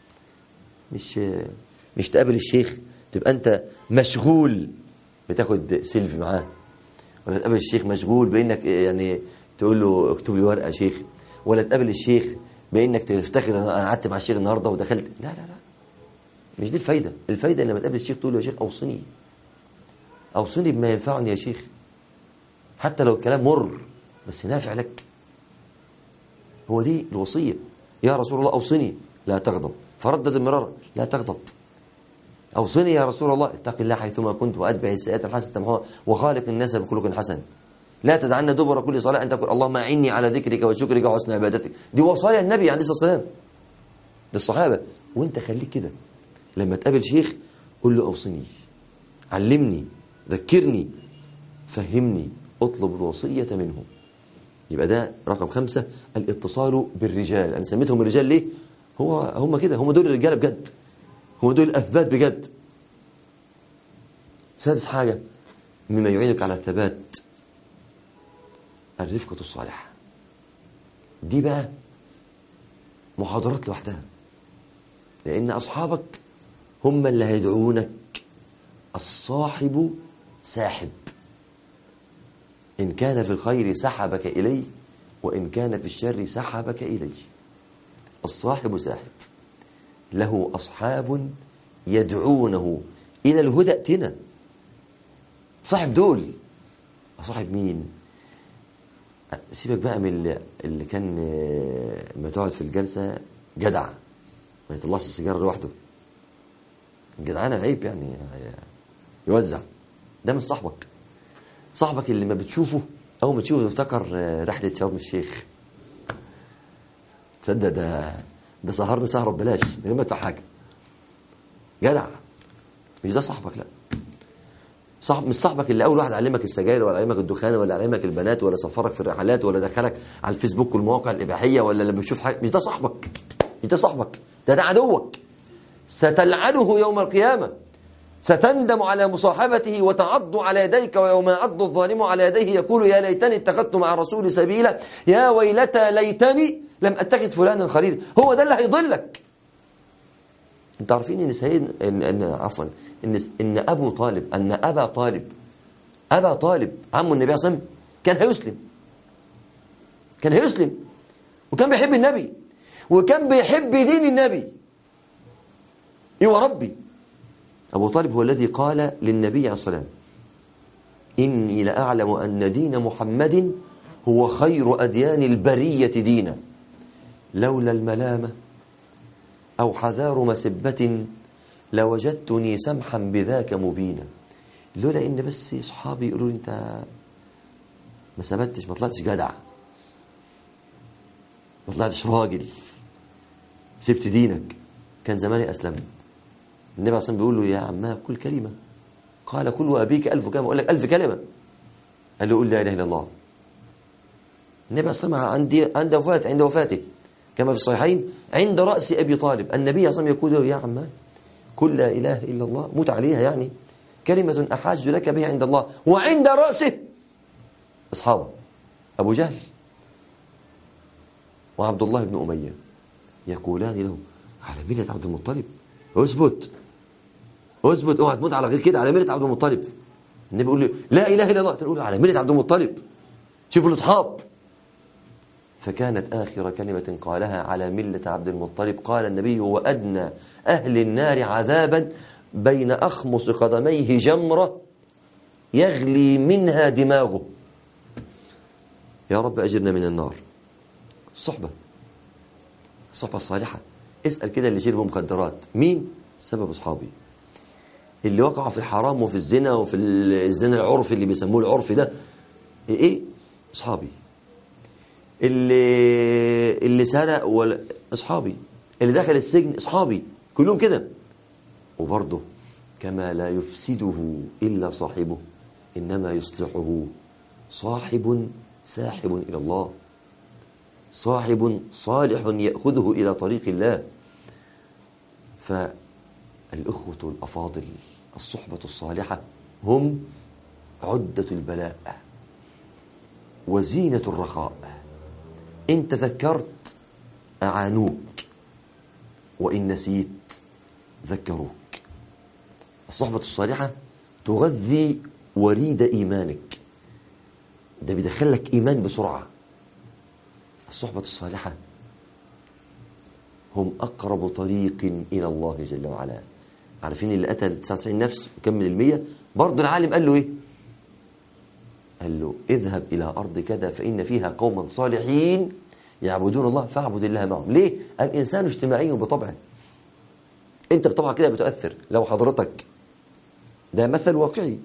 A: مش تقابل الشيخ تبقى أنت مشغول بتاخد سيلفي معاه، ولا تقابل الشيخ مشغول بأنك يعني تقول له اكتب لي ورقة يا شيخ، ولا تقابل الشيخ بأنك تفتخر أنا قعدت مع الشيخ النهاردة ودخلت. لا لا لا، مش دي الفايدة. الفايدة لما تقابل الشيخ تقول له: يا شيخ أوصني بما ينفعني يا شيخ، حتى لو الكلام مر بس نافع لك. هو دي الوصية. يا رسول الله أوصني لا تغضب، فردد مرارا: لا تغضب. أوصني يا رسول الله اتق الله حيثما كنت وأتبع السيئات الحسنة تمحوها وخالق الناس بخلق حسن، لا تدعنا دبر كل صلاة أن تقول اللهم أعني على ذكرك وشكرك وحسن عبادتك. دي وصايا النبي عليه الصلاة والسلام للصحابة. وانت خليك كده، لما تقابل شيخ قول له: أوصني، علمني، ذكرني، فهمني، اطلب الوصية منه. يبقى ده رقم 5، الاتصال بالرجال. أنا سميتهم الرجال ليه؟ هم كده، هم دول الرجال بجد، هم دول الأثبات بجد. سادس حاجة مما يعينك على الثبات، الرفقة الصالحة. دي بقى محاضرات لوحدها، لأن أصحابك هم اللي هيدعونك. الصاحب ساحب، إن كان في الخير سحبك إليه، وإن كان في الشر سحبك إليه. الصاحب ساحب، له أصحاب يدعونه إلى الهدى ائتنا. صاحب دول صاحب مين؟ سيبك بقى من اللي كان لما تقعد في الجلسة جدع ما يطلعش السيجارة لوحده، الجدعانة عيب يعني يوزع. ده مش صاحبك. صاحبك اللي ما بتشوفه أول ما تشوفه تفتكر رحلة شرم الشيخ. تصدق ده سهرني سهرة ببلاش من غير ما ادفع حاجة. جدع. مش ده صاحبك، لا. مش صاحبك اللي أول واحد علمك السجاير، ولا علمك الدخان، ولا علمك البنات، ولا سفرك في الرحلات، ولا دخلك على الفيسبوك والمواقع الإباحية، ولا لما بتشوف حاجة. مش ده صاحبك، مش ده صاحبك، ده عدوك. ستلعنه يوم القيامة، ستندم على مصاحبته وتعض على يديك، ويوم يعض الظالم على يديه يقول يا ليتني اتخذت مع الرسول سبيلا، يا ويلتى ليتني لم اتخذ فلانا خليلا. هو ده اللي هيضلك. انتوا عارفين ان سيد ان ابو طالب، ان ابا طالب عم النبي صلى الله عليه وسلم كان هيسلم وكان بيحب النبي وكان بيحب دين النبي. ايوه ربي. أبو طالب هو الذي قال للنبي عليه الصلاة والسلام: إني لأعلم أن دين محمد هو خير أديان البرية دينا، لولا الملامة أو حذار مسبة لوجدتني سمحا بذاك مبينا. لولا إن بس أصحابي يقولوا لي أنت ما ثبتش، ما طلعتش جدع، ما طلعتش راجل، سبت دينك، كان زماني أسلمت. النبي عليه الصلاة والسلام بيقول له يا عماه قل كلمة، قال قل وأبيك 1000 كلمة. أقول لك 1000 كلمة. قال له قل لا إله إلا الله. النبي عليه الصلاة والسلام عند وفاته كما في الصحيحين عند رأس أبي طالب، النبي عليه الصلاة والسلام يقول له يا عماه قل لا إله إلا الله، موت عليها يعني، كلمة أحاج لك بها عند الله. وعند رأسه أصحابه أبو جهل وعبد الله بن أمية يقولان له على ملة عبد المطلب، اثبت اثبت، اوعى تموت على غير كده، على ملة عبد المطلب. النبي يقول له لا إله إلا الله، تقول على ملة عبد المطلب. شوفوا الأصحاب. فكانت آخر كلمة قالها على ملة عبد المطلب، قال النبي هو أدنى أهل النار عذابا بين أخمص قدميه جمرة يغلي منها دماغه. يا رب أجرنا من النار. الصحبة الصالحة. اسأل كده اللي شربوا مخدرات مين؟ سبب أصحابي. اللي وقعوا في الحرام وفي الزنا وفي الزنا العرفي اللي بيسموه العرفي ده ايه؟ أصحابي. اللي سرق ولا أصحابي، اللي دخل السجن أصحابي، كلهم كده. وبرضه كما لا يفسده إلا صاحبه إنما يصلحه صاحب ساحب إلى الله، صاحب صالح يأخذه إلى طريق الله. فالأخوة الأفاضل الصحبة الصالحة هم عدة البلاء وزينة الرخاء. إن تذكرت أعانوك، وإن نسيت ذكروك. الصحبة الصالحة تغذي وريد إيمانك، ده بيدخلك إيمان بسرعة. الصحبة الصالحة هم أقرب طريق إلى الله جل وعلا. عارفين اللي قتل 99 نفس وكمل 100؟ برضه العالم قال له إيه؟ قال له اذهب إلى أرض كذا فإن فيها قوما صالحين يعبدون الله فاعبد الله معهم. ليه؟ الإنسان اجتماعي بطبعه. أنت بطبعك كده بتؤثر. لو حضرتك، ده مثل واقعي،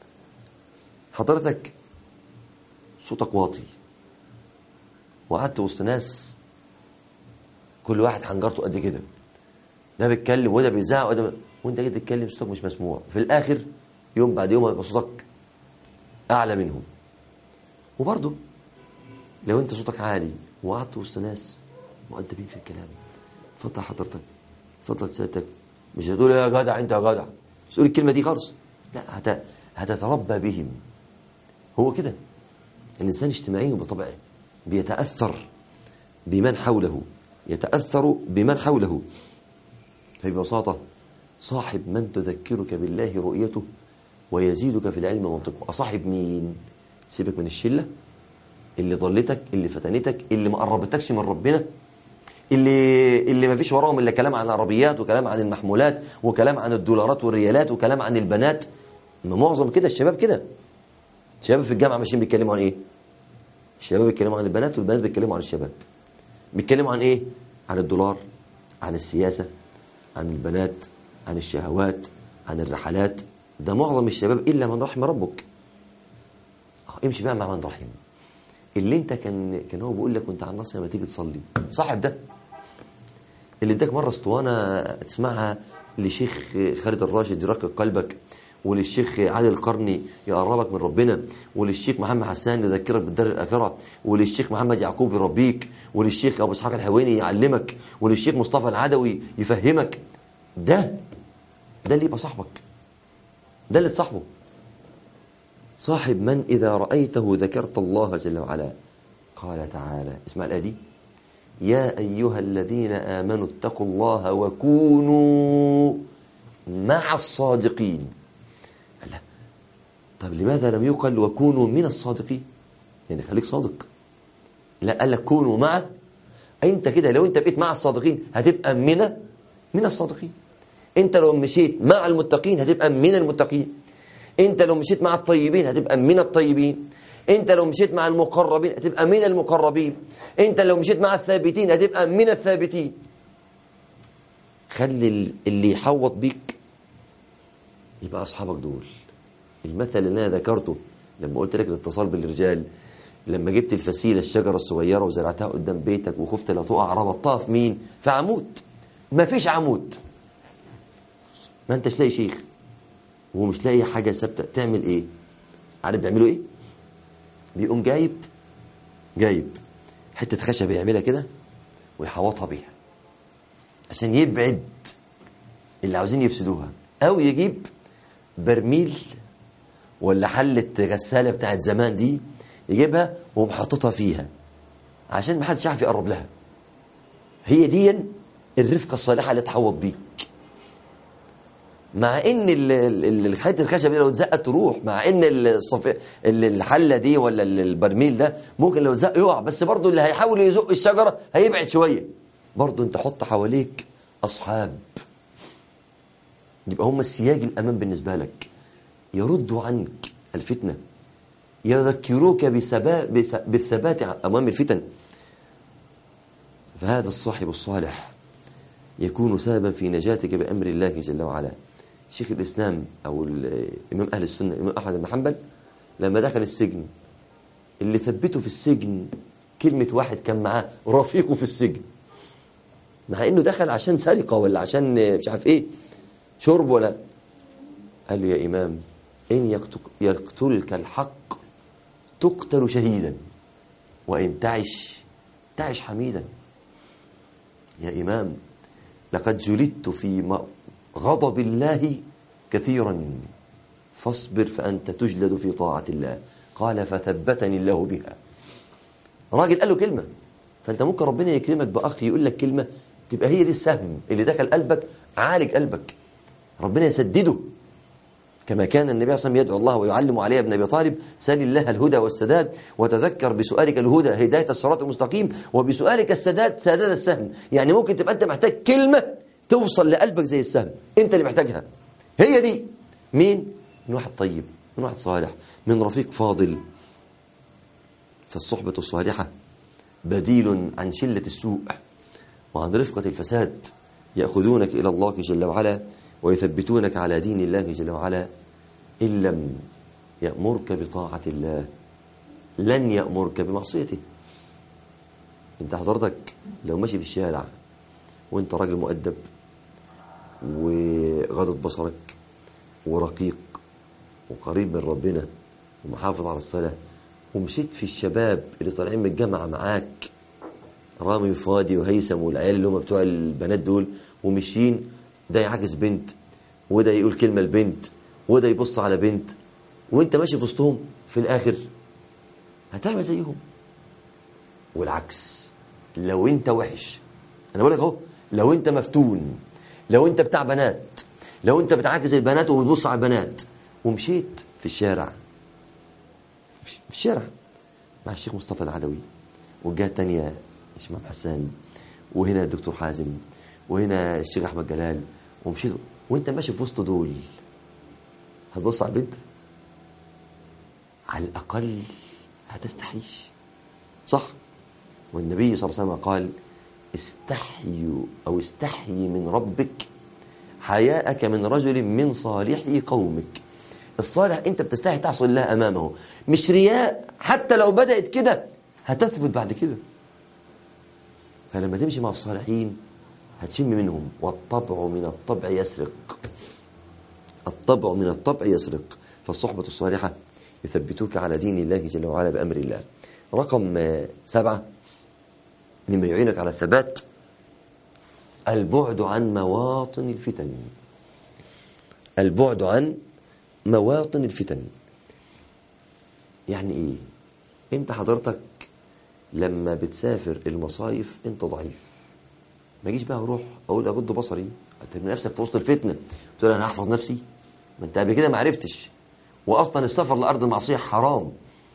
A: حضرتك صوتك واطي وقعدت وسط ناس كل واحد حنجرته قد كده، ده بيتكلم وده بيزعق وانت جيت تتكلم صوتك مش مسموع، في الآخر يوم بعد يوم هيبقى صوتك أعلى منهم. وبرضه لو انت صوتك عالي وقعدت وسط ناس مؤدبين في الكلام، اتفضل حضرتك، اتفضل سيادتك، مش هتقول يا جدع انت يا جدع، مش تقول الكلمة دي خالص، لا، هتتربى بهم. هو كده الإنسان اجتماعي بطبعه، بيتأثر بمن حوله، يتأثر بمن حوله. فببساطة صاحب من تذكرك بالله رؤيته ويزيدك في العلم منطقه. أصاحب مين؟ سيبك من الشلة اللي ضلتك، اللي فتنتك، اللي ما قربتكش من ربنا، اللي ما فيش وراهم إلا كلام عن العربيات وكلام عن المحمولات وكلام عن الدولارات والريالات وكلام عن البنات. معظم كده الشباب كده، الشباب في الجامعة ماشيين بيتكلموا عن إيه؟ الشباب بيتكلموا عن البنات والبنات بيتكلموا عن الشباب. بيتكلموا عن إيه؟ عن الدولار، عن السياسة، عن البنات، عن الشهوات، عن الرحلات. ده معظم الشباب إلا من رحم ربك. امشي بقى مع من رحم. اللي انت كان هو بيقول لك وانت على النص لما تيجي تصلي، صاحب ده اللي اداك مره اسطوانه تسمعها لشيخ خالد الراشد يرقق قلبك، وللشيخ علي القرني يقربك من ربنا، وللشيخ محمد حسان يذكرك بالدار الاخره، وللشيخ محمد يعقوب يربيك، وللشيخ ابو اسحاق الحويني يعلمك، وللشيخ مصطفى العدوي يفهمك. ده اللي يبقى صاحبك، ده اللي تصاحبه. صاحب من إذا رأيته ذكرت الله جل وعلا. قال تعالى، اسمع الآية دي، يا أيها الذين آمنوا اتقوا الله وكونوا مع الصادقين. لا، طب لماذا لم يقل وكونوا من الصادقين؟ يعني خليك صادق. لا، قال لك كونوا مع. انت كده لو انت بقيت مع الصادقين هتبقى من الصادقين. انت لو مشيت مع المتقين هتبقى من المتقين. انت لو مشيت مع الطيبين هتبقى من الطيبين. انت لو مشيت مع المقربين هتبقى من المقربين. انت لو مشيت مع الثابتين هتبقى من الثابتين. خلي اللي يحوط بيك يبقى اصحابك دول. المثل اللي انا ذكرته لما قلت لك الاتصال بالرجال، لما جبت الفسيلة الشجرة الصغيرة وزرعتها قدام بيتك وخفت لا تقع، ربطتها في مين؟ في عمود. ما فيش عمود، ما انتش لاقي شيخ ومش لاقي حاجة ثابتة، تعمل ايه؟ عارف بيعملوا ايه؟ بيقوم جايب حتة خشب يعملها كده ويحوطها بيها عشان يبعد اللي عاوزين يفسدوها، او يجيب برميل ولا حلة غسالة بتاعت زمان دي يجيبها ومحططها فيها عشان ما حدش يعرف يقرب لها. هي دي الرفقة الصالحة اللي تحوط بيك. مع ان حته الخشب دي لو اتزقت تروح، مع ان الحله دي ولا البرميل ده ممكن لو اتزق يقع، بس برضو اللي هيحاول يزق الشجره هيبعد شويه. برضو انت حط حواليك اصحاب يبقى هم السياج الامان بالنسبه لك، يردوا عنك الفتنه، يذكروك بالثبات امام الفتن. فهذا الصاحب الصالح يكون سببا في نجاتك بأمر الله جل وعلا. شيخ الإسلام أو الإمام أهل السنة الإمام أحمد بن حنبل لما دخل السجن، اللي ثبته في السجن كلمة واحد كان معاه رفيقه في السجن، مع إنه دخل عشان سرقة ولا عشان مش عارف إيه شرب ولا، قال له يا إمام إن يقتلك الحق تقتل شهيدا وإن تعش حميدا. يا إمام لقد جلدت في غضب الله كثيرا فاصبر فأنت تجلد في طاعة الله. قال فثبتني الله بها. راجل قال له كلمة، فأنت ممكن ربنا يكرمك بأخ يقول لك كلمة تبقى هي دي السهم اللي دخل قلبك عالج قلبك، ربنا يسدده. كما كان النبي صلى الله عليه وسلم يدعو الله ويعلم علي بن أبي طالب سل الله الهدى والسداد وتذكر بسؤالك الهدى هداية الصراط المستقيم وبسؤالك السداد سداد السهم. يعني ممكن تبقى أنت محتاج كلمة توصل لقلبك زي السهم، أنت اللي محتاجها. هي دي مين؟ من واحد طيب، من واحد صالح، من رفيق فاضل. فالصحبة الصالحة بديل عن شلة السوء وعن رفقة الفساد، يأخذونك إلى الله جل وعلا ويثبتونك على دين الله جل وعلا. إن لم يأمرك بطاعة الله لن يأمرك بمعصيته. انت حضرتك لو ماشي في الشارع وانت راجل مؤدب وغضت بصرك ورقيق وقريب من ربنا ومحافظ على الصلاة، ومشيت في الشباب اللي طالعين من الجامعة معاك رامي وفادي وهيثم والعيال اللي هم بتوع البنات دول، ومشيين ده يعاكس بنت وده يقول كلمة لبنت وده يبص على بنت، وانت ماشي في وسطهم، في الآخر هتعمل زيهم. والعكس لو انت وحش، انا بقول لك اهو، لو انت مفتون، لو انت بتاع بنات، لو انت بتعاكس البنات وبتبص على البنات ومشيت في الشارع مع الشيخ مصطفى العدوي والجهه الثانيه الشيخ محمد حسان وهنا الدكتور حازم وهنا الشيخ احمد جلال، ومشيت وانت ماشي في وسط دول، هتبص على البنت؟ على الاقل هتستحيش، صح؟ والنبي صلى الله عليه وسلم قال استحي من ربك حياءك من رجل من صالح قومك. الصالح انت بتستحي تعصي الله امامه، مش رياء. حتى لو بدأت كده هتثبت بعد كده. فلما تمشي مع الصالحين هتشم منهم. والطبع من الطبع يسرق، الطبع من الطبع يسرق. فالصحبة الصالحة يثبتوك على دين الله جل وعلا بأمر الله. رقم 7 مما يعينك على الثبات البعد عن مواطن الفتن. البعد عن مواطن الفتن يعني ايه؟ انت حضرتك لما بتسافر المصايف انت ضعيف، ما جيش بقى اروح اقول اغض بصري ترمي نفسك في وسط الفتنه تقول انا هحفظ نفسي. ما انت قبل كده ما عرفتش، واصلا السفر لارض المعصيه حرام.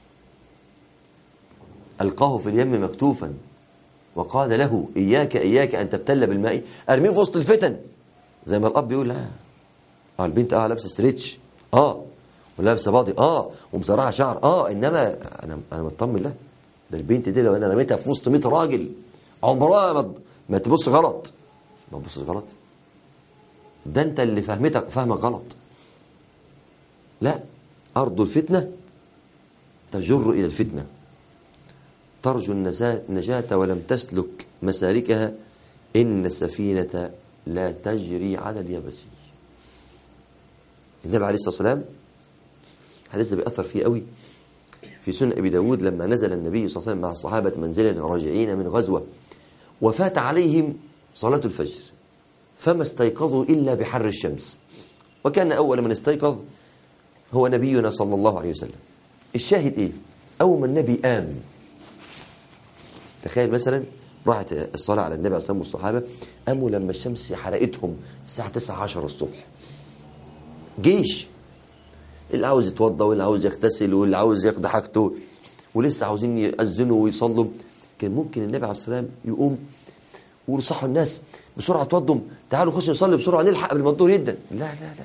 A: القاه في اليم مكتوفا وقال له اياك ان تبتل بالماء، ارميه في وسط الفتن. زي ما الاب يقول لا البنت لابسه ستريتش ولابسه باضي ومزرعه شعر انما انا مطمن لها. ده البنت دي لو انا رميتها في وسط 100 راجل عمرها ما تبص غلط. ما تبصش غلط، ده انت اللي فهمك غلط. لا، ارض الفتنه تجر الى الفتنه. ترجو النجاة ولم تسلك مسالكها، إن السفينة لا تجري على اليبس. النبي عليه الصلاة والسلام حديث ده بيأثر فيه قوي في سنن أبي داود، لما نزل النبي صلى الله عليه وسلم مع الصحابة منزلا راجعين من غزوة، وفات عليهم صلاة الفجر فما استيقظوا إلا بحر الشمس، وكان أول من استيقظ هو نبينا صلى الله عليه وسلم. الشاهد إيه؟ أول ما النبي قام، تخيل مثلا راحت الصلاة على النبي عليه الصلاة والسلام والصحابة، قاموا لما الشمس حرقتهم الساعة 9-10 الصبح، جيش، اللي عاوز يتوضى واللي عاوز يغتسل واللي عاوز ياخد حاجته ولسه عاوزين يأذنوا ويصلوا. كان ممكن النبي عليه الصلاة والسلام يقوم ويصحوا الناس بسرعة، توضوا تعالوا خشوا نصلي بسرعة نلحق قبل ما الظهر يدن. لا لا لا لا،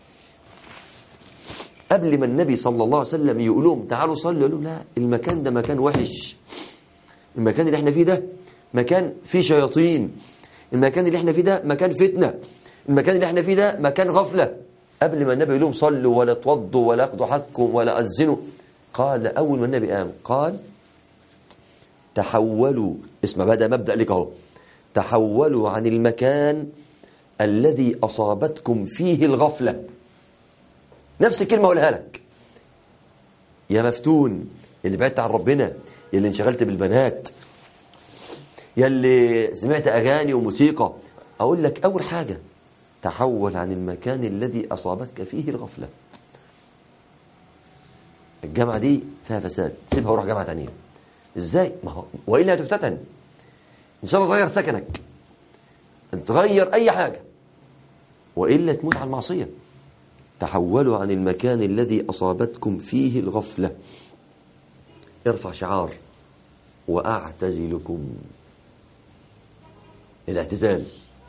A: قبل ما النبي صلى الله عليه وسلم يقول لهم تعالوا صلوا، يقول لهم لا، المكان ده مكان وحش، المكان اللي احنا فيه ده مكان فيه شياطين، المكان اللي احنا فيه ده مكان فتنة، المكان اللي احنا فيه ده مكان غفلة. قبل ما النبي يقول لهم صلوا ولا توضوا ولا اخذوا حقكم ولا أذنوا، قال أول ما النبي قام قال تحولوا، اسمع بقى ده مبدأ لك اهو، تحولوا عن المكان الذي أصابتكم فيه الغفلة. نفس الكلمة أقولها لك يا مفتون، اللي بعدت عن ربنا، يا اللي انشغلت بالبنات، يا اللي سمعت أغاني وموسيقى. أقول لك أول حاجة تحول عن المكان الذي أصابتك فيه الغفلة. الجامعة دي فيها فساد، سيبها وروح جامعة تانية. ازاي؟ ما هو وإلا هتفتتن. إن شاء الله تغير سكنك، تغير أي حاجة، وإلا تموت على المعصية. تحولوا عن المكان الذي أصابتكم فيه الغفلة. ارفع شعار وأعتزلكم. الاعتزال،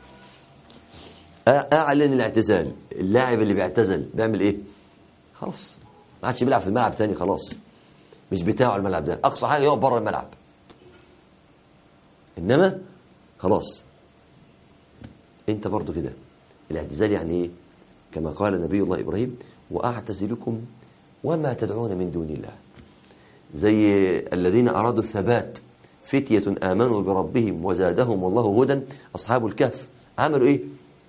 A: أعلن الاعتزال. اللاعب اللي بيعتزل بيعمل إيه؟ خلاص ما عادش بيلعب في الملعب تاني، خلاص مش بتاعه الملعب ده، أقصى حاجة يقف بره الملعب، إنما خلاص أنت برضو كده. الاعتزال يعني إيه؟ كما قال نبي الله إبراهيم وأعتزلكم وما تدعون من دون الله. زي الذين أرادوا الثبات، فتية آمنوا بربهم وزادهم والله هدى، أصحاب الكهف عملوا إيه؟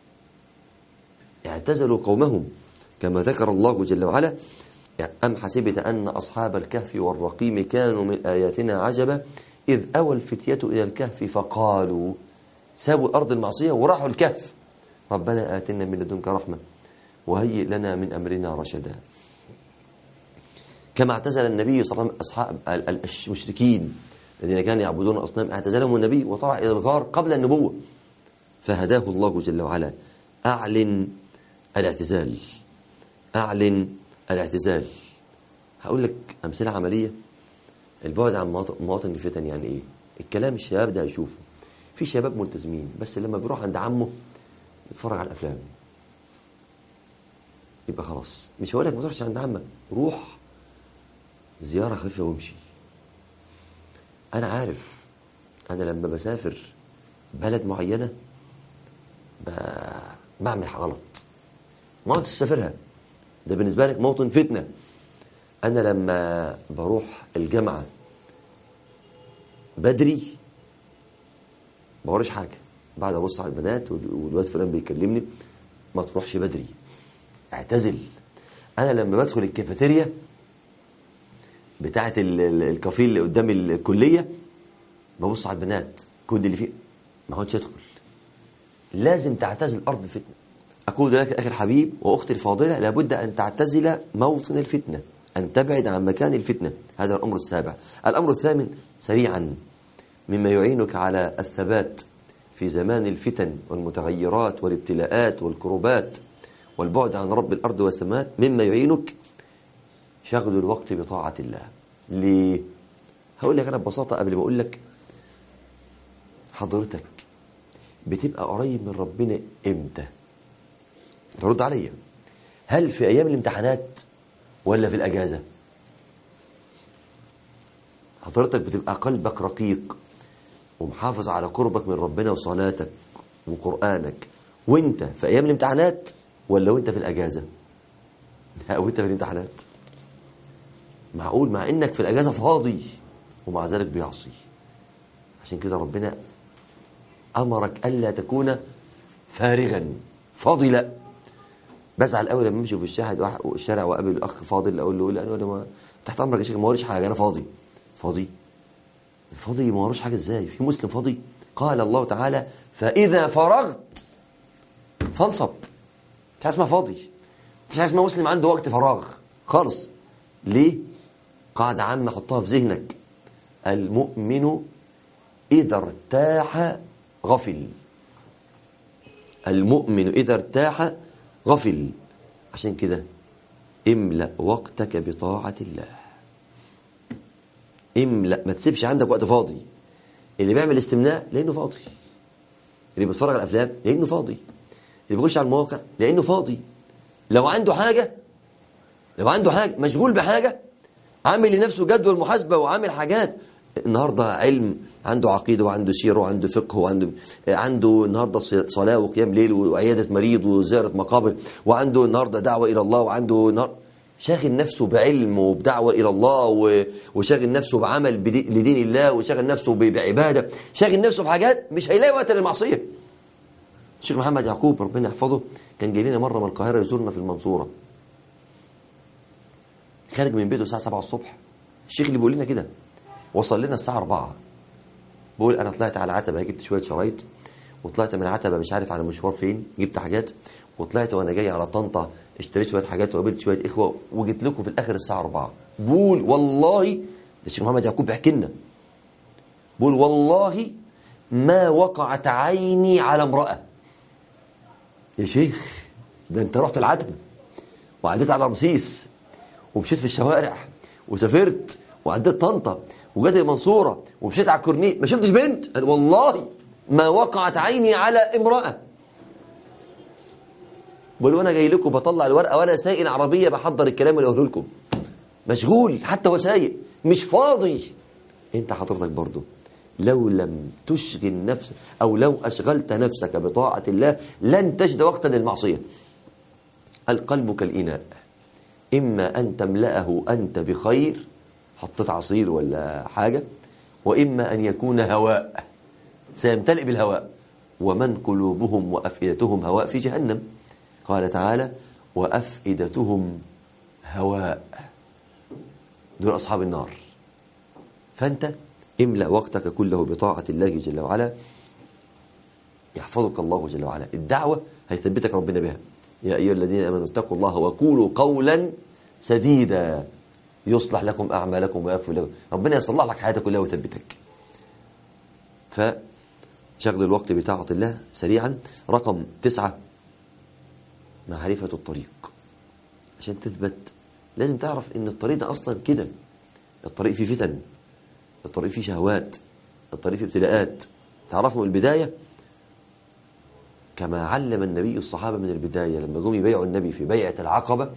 A: اعتزلوا قومهم، كما ذكر الله جل وعلا أم حسبت أن أصحاب الكهف والرقيم كانوا من آياتنا عجبا إذ أوى الفتية إلى الكهف فقالوا، سابوا أرض المعصية وراحوا الكهف، ربنا آتنا من لدنك رحمة وهيئ لنا من أمرنا رشدا. كما اعتزل النبي صلى الله عليه وسلم أصحاب المشركين الذين كانوا يعبدون أصنام، اعتزلهم النبي وطلع إلى الغار قبل النبوة فهداه الله جل وعلا. أعلن الاعتزال، أعلن الاعتزال. هقول لك أمثلة عملية. البعد عن مواطن الفتن يعني إيه؟ الكلام الشباب ده يشوفه، في شباب ملتزمين بس لما بيروح عند عمه يتفرج على الأفلام، يبقى خلاص. مش هقول لك ما تروحش عند عمك، روح زيارة خفيفة وامشي. أنا عارف أنا لما بسافر بلد معينة بعمل غلط، ما قلت تسافرها، ده بالنسبة لك موطن فتنة. أنا لما بروح الجامعة بدري بوريش حاجة، بعد أبص على البنات والواد فلان بيكلمني، ما تروحش بدري، اعتزل. أنا لما بدخل الكافيتيريا بتاعة الكافيه اللي قدام الكلية ببص على البنات، كل اللي فيه ما هوش يدخل. لازم تعتزل أرض الفتنة. أقول لك أخي الحبيب وأختي الفاضلة، لابد أن تعتزل موطن الفتنة، أن تبعد عن مكان الفتنة. هذا الأمر السابع. الأمر الثامن سريعا مما يعينك على الثبات في زمان الفتن والمتغيرات والابتلاءات والكروبات والبعد عن رب الأرض والسماوات، مما يعينك شغل الوقت بطاعة الله. ليه؟ هقول لك أنا ببساطة قبل ما أقول لك، حضرتك بتبقى قريب من ربنا إمتى؟ ترد عليا، هل في أيام الامتحانات ولا في الأجازة؟ حضرتك بتبقى قلبك رقيق ومحافظ على قربك من ربنا وصلاتك وقرآنك وانت في أيام الامتحانات ولا وانت في الأجازة؟ لا، وانت في الامتحانات. معقول مع انك في الأجازة فاضي ومع ذلك بيعصي. عشان كده ربنا أمرك ألا تكون فارغا فاضي. لا، بزعل قوي لما امشي في الشارع وقابل الاخ فاضل اقول له لا انا تحت امرك يا شيخ ما وريش حاجه، انا فاضي. الفاضي ما وروش حاجه ازاي؟ في مسلم فاضي؟ قال الله تعالى فاذا فرغت فانصب. مفيش حاجه اسمها فاضي، مفيش حاجه اسمها مسلم عنده وقت فراغ خالص. ليه؟ قاعده عامه حطها في ذهنك، المؤمن اذا ارتاح غفل. المؤمن اذا ارتاح غفل. عشان كده املأ وقتك بطاعة الله. املأ، ما تسيبش عندك وقت فاضي. اللي بيعمل استمناء لأنه فاضي، اللي بيتفرج على الأفلام لأنه فاضي، اللي بيخش على المواقع لأنه فاضي. لو عنده حاجة مشغول بحاجة، عامل لنفسه جدول محاسبة وعامل حاجات النهاردة، علم، عنده عقيدة وعنده سيرة وعنده فقه وعنده النهاردة صلاة وقيام ليل وعيادة مريض وزيارة مقابر، وعنده النهاردة دعوة إلى الله، وعنده شاغل نفسه بعلم وبدعوة إلى الله، وشاغل نفسه بعمل لدين الله، وشاغل نفسه بعبادة، شاغل نفسه بحاجات مش هيلاقي وقت للمعصية. الشيخ محمد يعقوب ربنا يحفظه كان جاي لنا مرة من القاهرة يزورنا في المنصورة، خارج من بيته الساعة 7 الصبح. الشيخ اللي بيقول لنا كده وصل لنا الساعة 4. بقول أنا طلعت على عتبة جبت شوية شرايط، وطلعت من عتبة مش عارف على مشوار فين جبت حاجات، وطلعت وأنا جاي على طنطا اشتريت شوية حاجات وقابلت شوية إخوة وجيت لكم في الآخر الساعة 4. بقول والله ده الشيخ محمد يعقوب بيحكي لنا، بقول والله ما وقعت عيني على امرأة. يا شيخ ده أنت رحت العتبة وعديت على رمسيس ومشيت في الشوارع وسافرت وعديت طنطا وجات المنصورة ومشيت على الكورنيش ما شفتش بنت؟ قال والله ما وقعت عيني على امرأة. بقول وانا جاي لكم بطلع الورقة وانا سايق العربية بحضر الكلام اللي اقوله لكم، مشغول حتى وسايق مش فاضي. انت حضرتك برضو لو لم تشغل نفسك او لو اشغلت نفسك بطاعة الله لن تجد وقتا للمعصية. القلب كالإناء، إما أن تملأه أنت بخير، حطيت عصير ولا حاجة، وإما أن يكون هواء سيمتلئ بالهواء. ومن قلوبهم وأفئدتهم هواء في جهنم. قال تعالى وأفئدتهم هواء، دول أصحاب النار. فأنت املأ وقتك كله بطاعة الله جل وعلا يحفظك الله جل وعلا. الدعوة هيثبتك ربنا بها. يا أيها الذين آمنوا اتقوا الله وقولوا قولا سديدا يصلح لكم أعمالكم ويغفر لكم. ربنا يصلح لك حياتك كلها ويثبتك. فشغل الوقت بطاعة الله. سريعا رقم 9 معرفة الطريق. عشان تثبت لازم تعرف ان الطريق ده اصلا كده، الطريق فيه فتن، الطريق فيه شهوات، الطريق فيه ابتلاءات. تعرفوا من البداية كما علم النبي الصحابة من البداية لما جم يبيعوا النبي في بيعة العقبة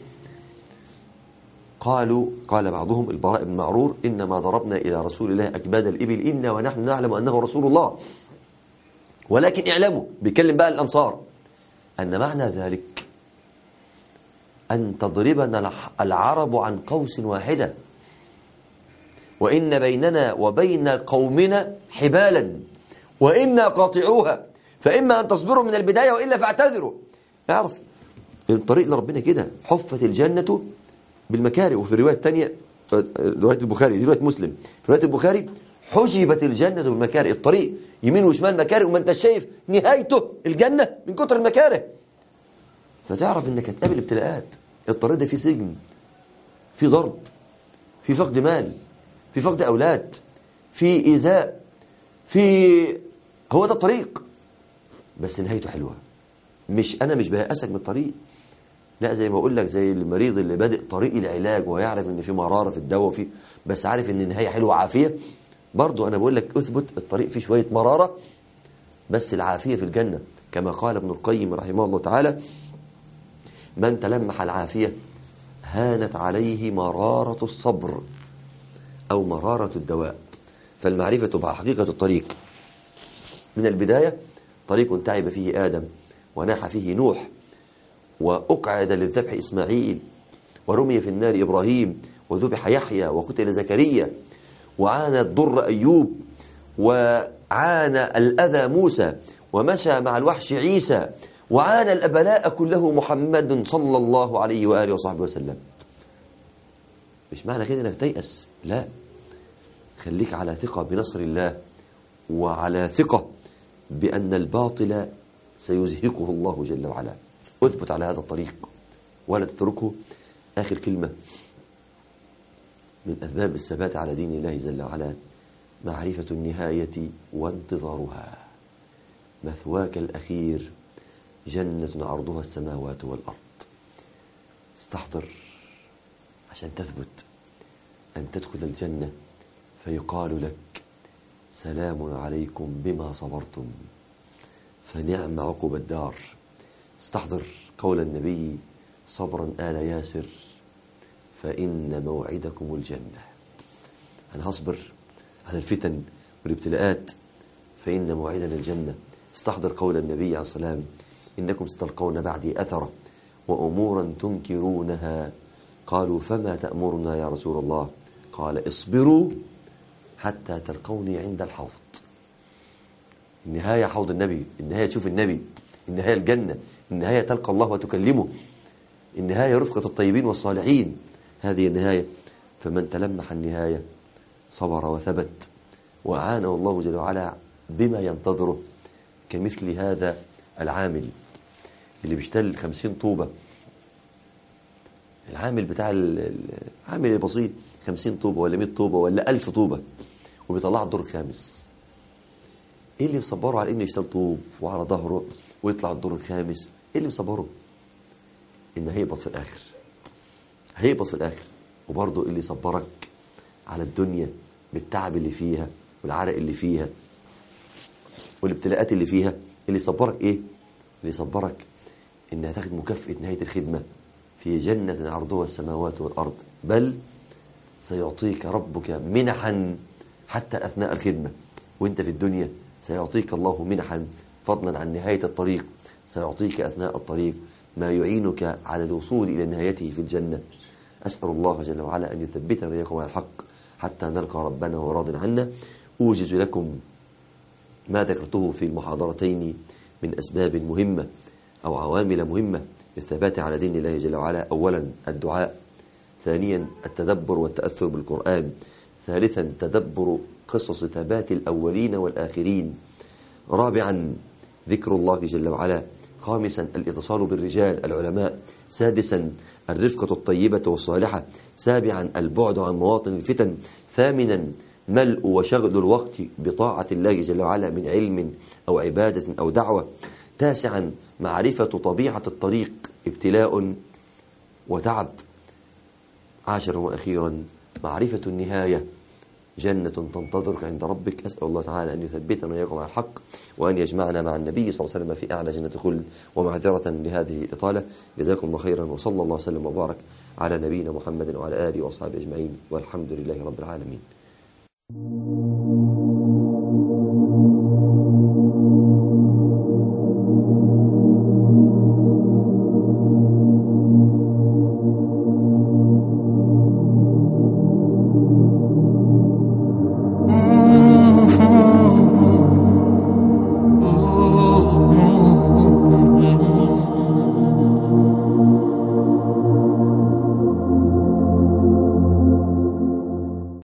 A: قال بعضهم البراء بن معرور إنما ضربنا إلى رسول الله أكباد الإبل إنا ونحن نعلم أنه رسول الله ولكن اعلموا، بيكلم بقى الأنصار، أن معنى ذلك أن تضربنا العرب عن قوس واحدة وإن بيننا وبين قومنا حبالا وإنا قاطعوها فإما أن تصبروا من البداية وإلا فاعتذروا. اعرف الطريق لربنا كده، حفت الجنة بالمكاره. وفي الرواية الثانية رواية البخاري دي رواية مسلم، في رواية البخاري حجبت الجنة بالمكاره. الطريق يمين وشمال مكاره وما انت شايف نهايته الجنة من كتر المكاره. فتعرف انك هتقابل ابتلاءات. الطريق ده فيه سجن، فيه ضرب، فيه فقد مال، فيه فقد أولاد، فيه إيذاء، فيه هو ده الطريق. بس نهايته حلوة. أنا مش بيأسك من الطريق، لا، زي ما أقول لك زي المريض اللي بادئ طريق العلاج ويعرف إن في مرارة في الدواء فيه، بس عارف إن النهاية حلوة عافية. برضو أنا بقول لك أثبت الطريق فيه شوية مرارة بس العافية في الجنة. كما قال ابن القيم رحمه الله تعالى من تلمح العافية هانت عليه مرارة الصبر أو مرارة الدواء. فالمعرفة بحقيقة الطريق من البداية طريق تعب فيه آدم وناح فيه نوح وأقعد للذبح إسماعيل ورمي في النار إبراهيم وذبح يحيى وقتل زكريا وعانى الضر أيوب، وعانى الأذى موسى، ومشى مع الوحش عيسى، وعانى الأبلاء كله محمد صلى الله عليه وآله وصحبه وسلم. مش معنى كده انك تيأس، لا، خليك على ثقة بنصر الله، وعلى ثقة بأن الباطل سيزهقه الله جل وعلا. اثبت على هذا الطريق ولا تتركه. آخر كلمة من أسباب الثبات على دين الله جل وعلا: معرفة النهاية وانتظارها. مثواك الأخير جنة عرضها السماوات والأرض. استحضر عشان تثبت أن تدخل الجنة فيقال لك: سلام عليكم بما صبرتم فنعم عقب الدار. استحضر قول النبي: صبرا آل ياسر فإن موعدكم الجنة. أنا هصبر على الفتن والابتلاءات فإن موعدنا الجنة. استحضر قول النبي عليه الصلاة والسلام: إنكم ستلقون بعدي أثرة وأمورا تنكرونها. قالوا: فما تأمرنا يا رسول الله؟ قال: اصبروا حتى تلقوني عند الحوض. النهاية حوض النبي، النهاية تشوف النبي، النهاية الجنة، النهاية تلقى الله وتكلمه، النهاية رفقة الطيبين والصالحين. هذه النهاية. فمن تلمح النهاية صبر وثبت وأعانه الله جل وعلا بما ينتظره، كمثل هذا العامل اللي بيشتغل 50 طوبة. العامل بتاع العامل البسيط 50 طوبة ولا 100 طوبة ولا 1000 طوبة وبيطلع الدور الخامس. ايه اللي مصبره على انه يشتغل طوب وعلى ظهره ويطلع الدور الخامس؟ ايه اللي مصبره؟ ان هيبط في الاخر، هيبط في الاخر. وبرضه اللي صبرك على الدنيا بالتعب اللي فيها والعرق اللي فيها والابتلاءات اللي فيها، اللي صبرك ايه؟ اللي صبرك انها تاخد مكافأة نهاية الخدمة في جنة عرضها السماوات والأرض، بل سيعطيك ربك منحا حتى أثناء الخدمة. وانت في الدنيا سيعطيك الله منحا فضلا عن نهاية الطريق، سيعطيك أثناء الطريق ما يعينك على الوصول إلى نهايته في الجنة. أسأل الله جل وعلا أن يثبتنا وإياكم على الحق حتى نلقى ربنا وراض عنا. أوجز لكم ما ذكرته في المحاضرتين من أسباب مهمة أو عوامل مهمة للثبات على دين الله جل وعلا. أولا الدعاء، ثانيا التدبر والتأثر بالقرآن، ثالثا تدبر قصص ثبات الأولين والآخرين، رابعا ذكر الله جل وعلا، خامسا الاتصال بالرجال العلماء، سادسا الرفقة الطيبة والصالحة، سابعا البعد عن مواطن الفتن، ثامنا ملء وشغل الوقت بطاعة الله جل وعلا من علم أو عبادة أو دعوة، تاسعا معرفة طبيعة الطريق، ابتلاء وتعب، عاشرا وأخيرا معرفة النهاية، جنة تنتظرك عند ربك. أسأل الله تعالى أن يثبتنا وإياكم على الحق وأن يجمعنا مع النبي صلى الله عليه وسلم في أعلى جنة خلد. ومعذرة لهذه الإطالة، جزاكم الله خيرا، وصلى الله وسلم وبارك على نبينا محمد وعلى آله وأصحابه أجمعين، والحمد لله رب العالمين.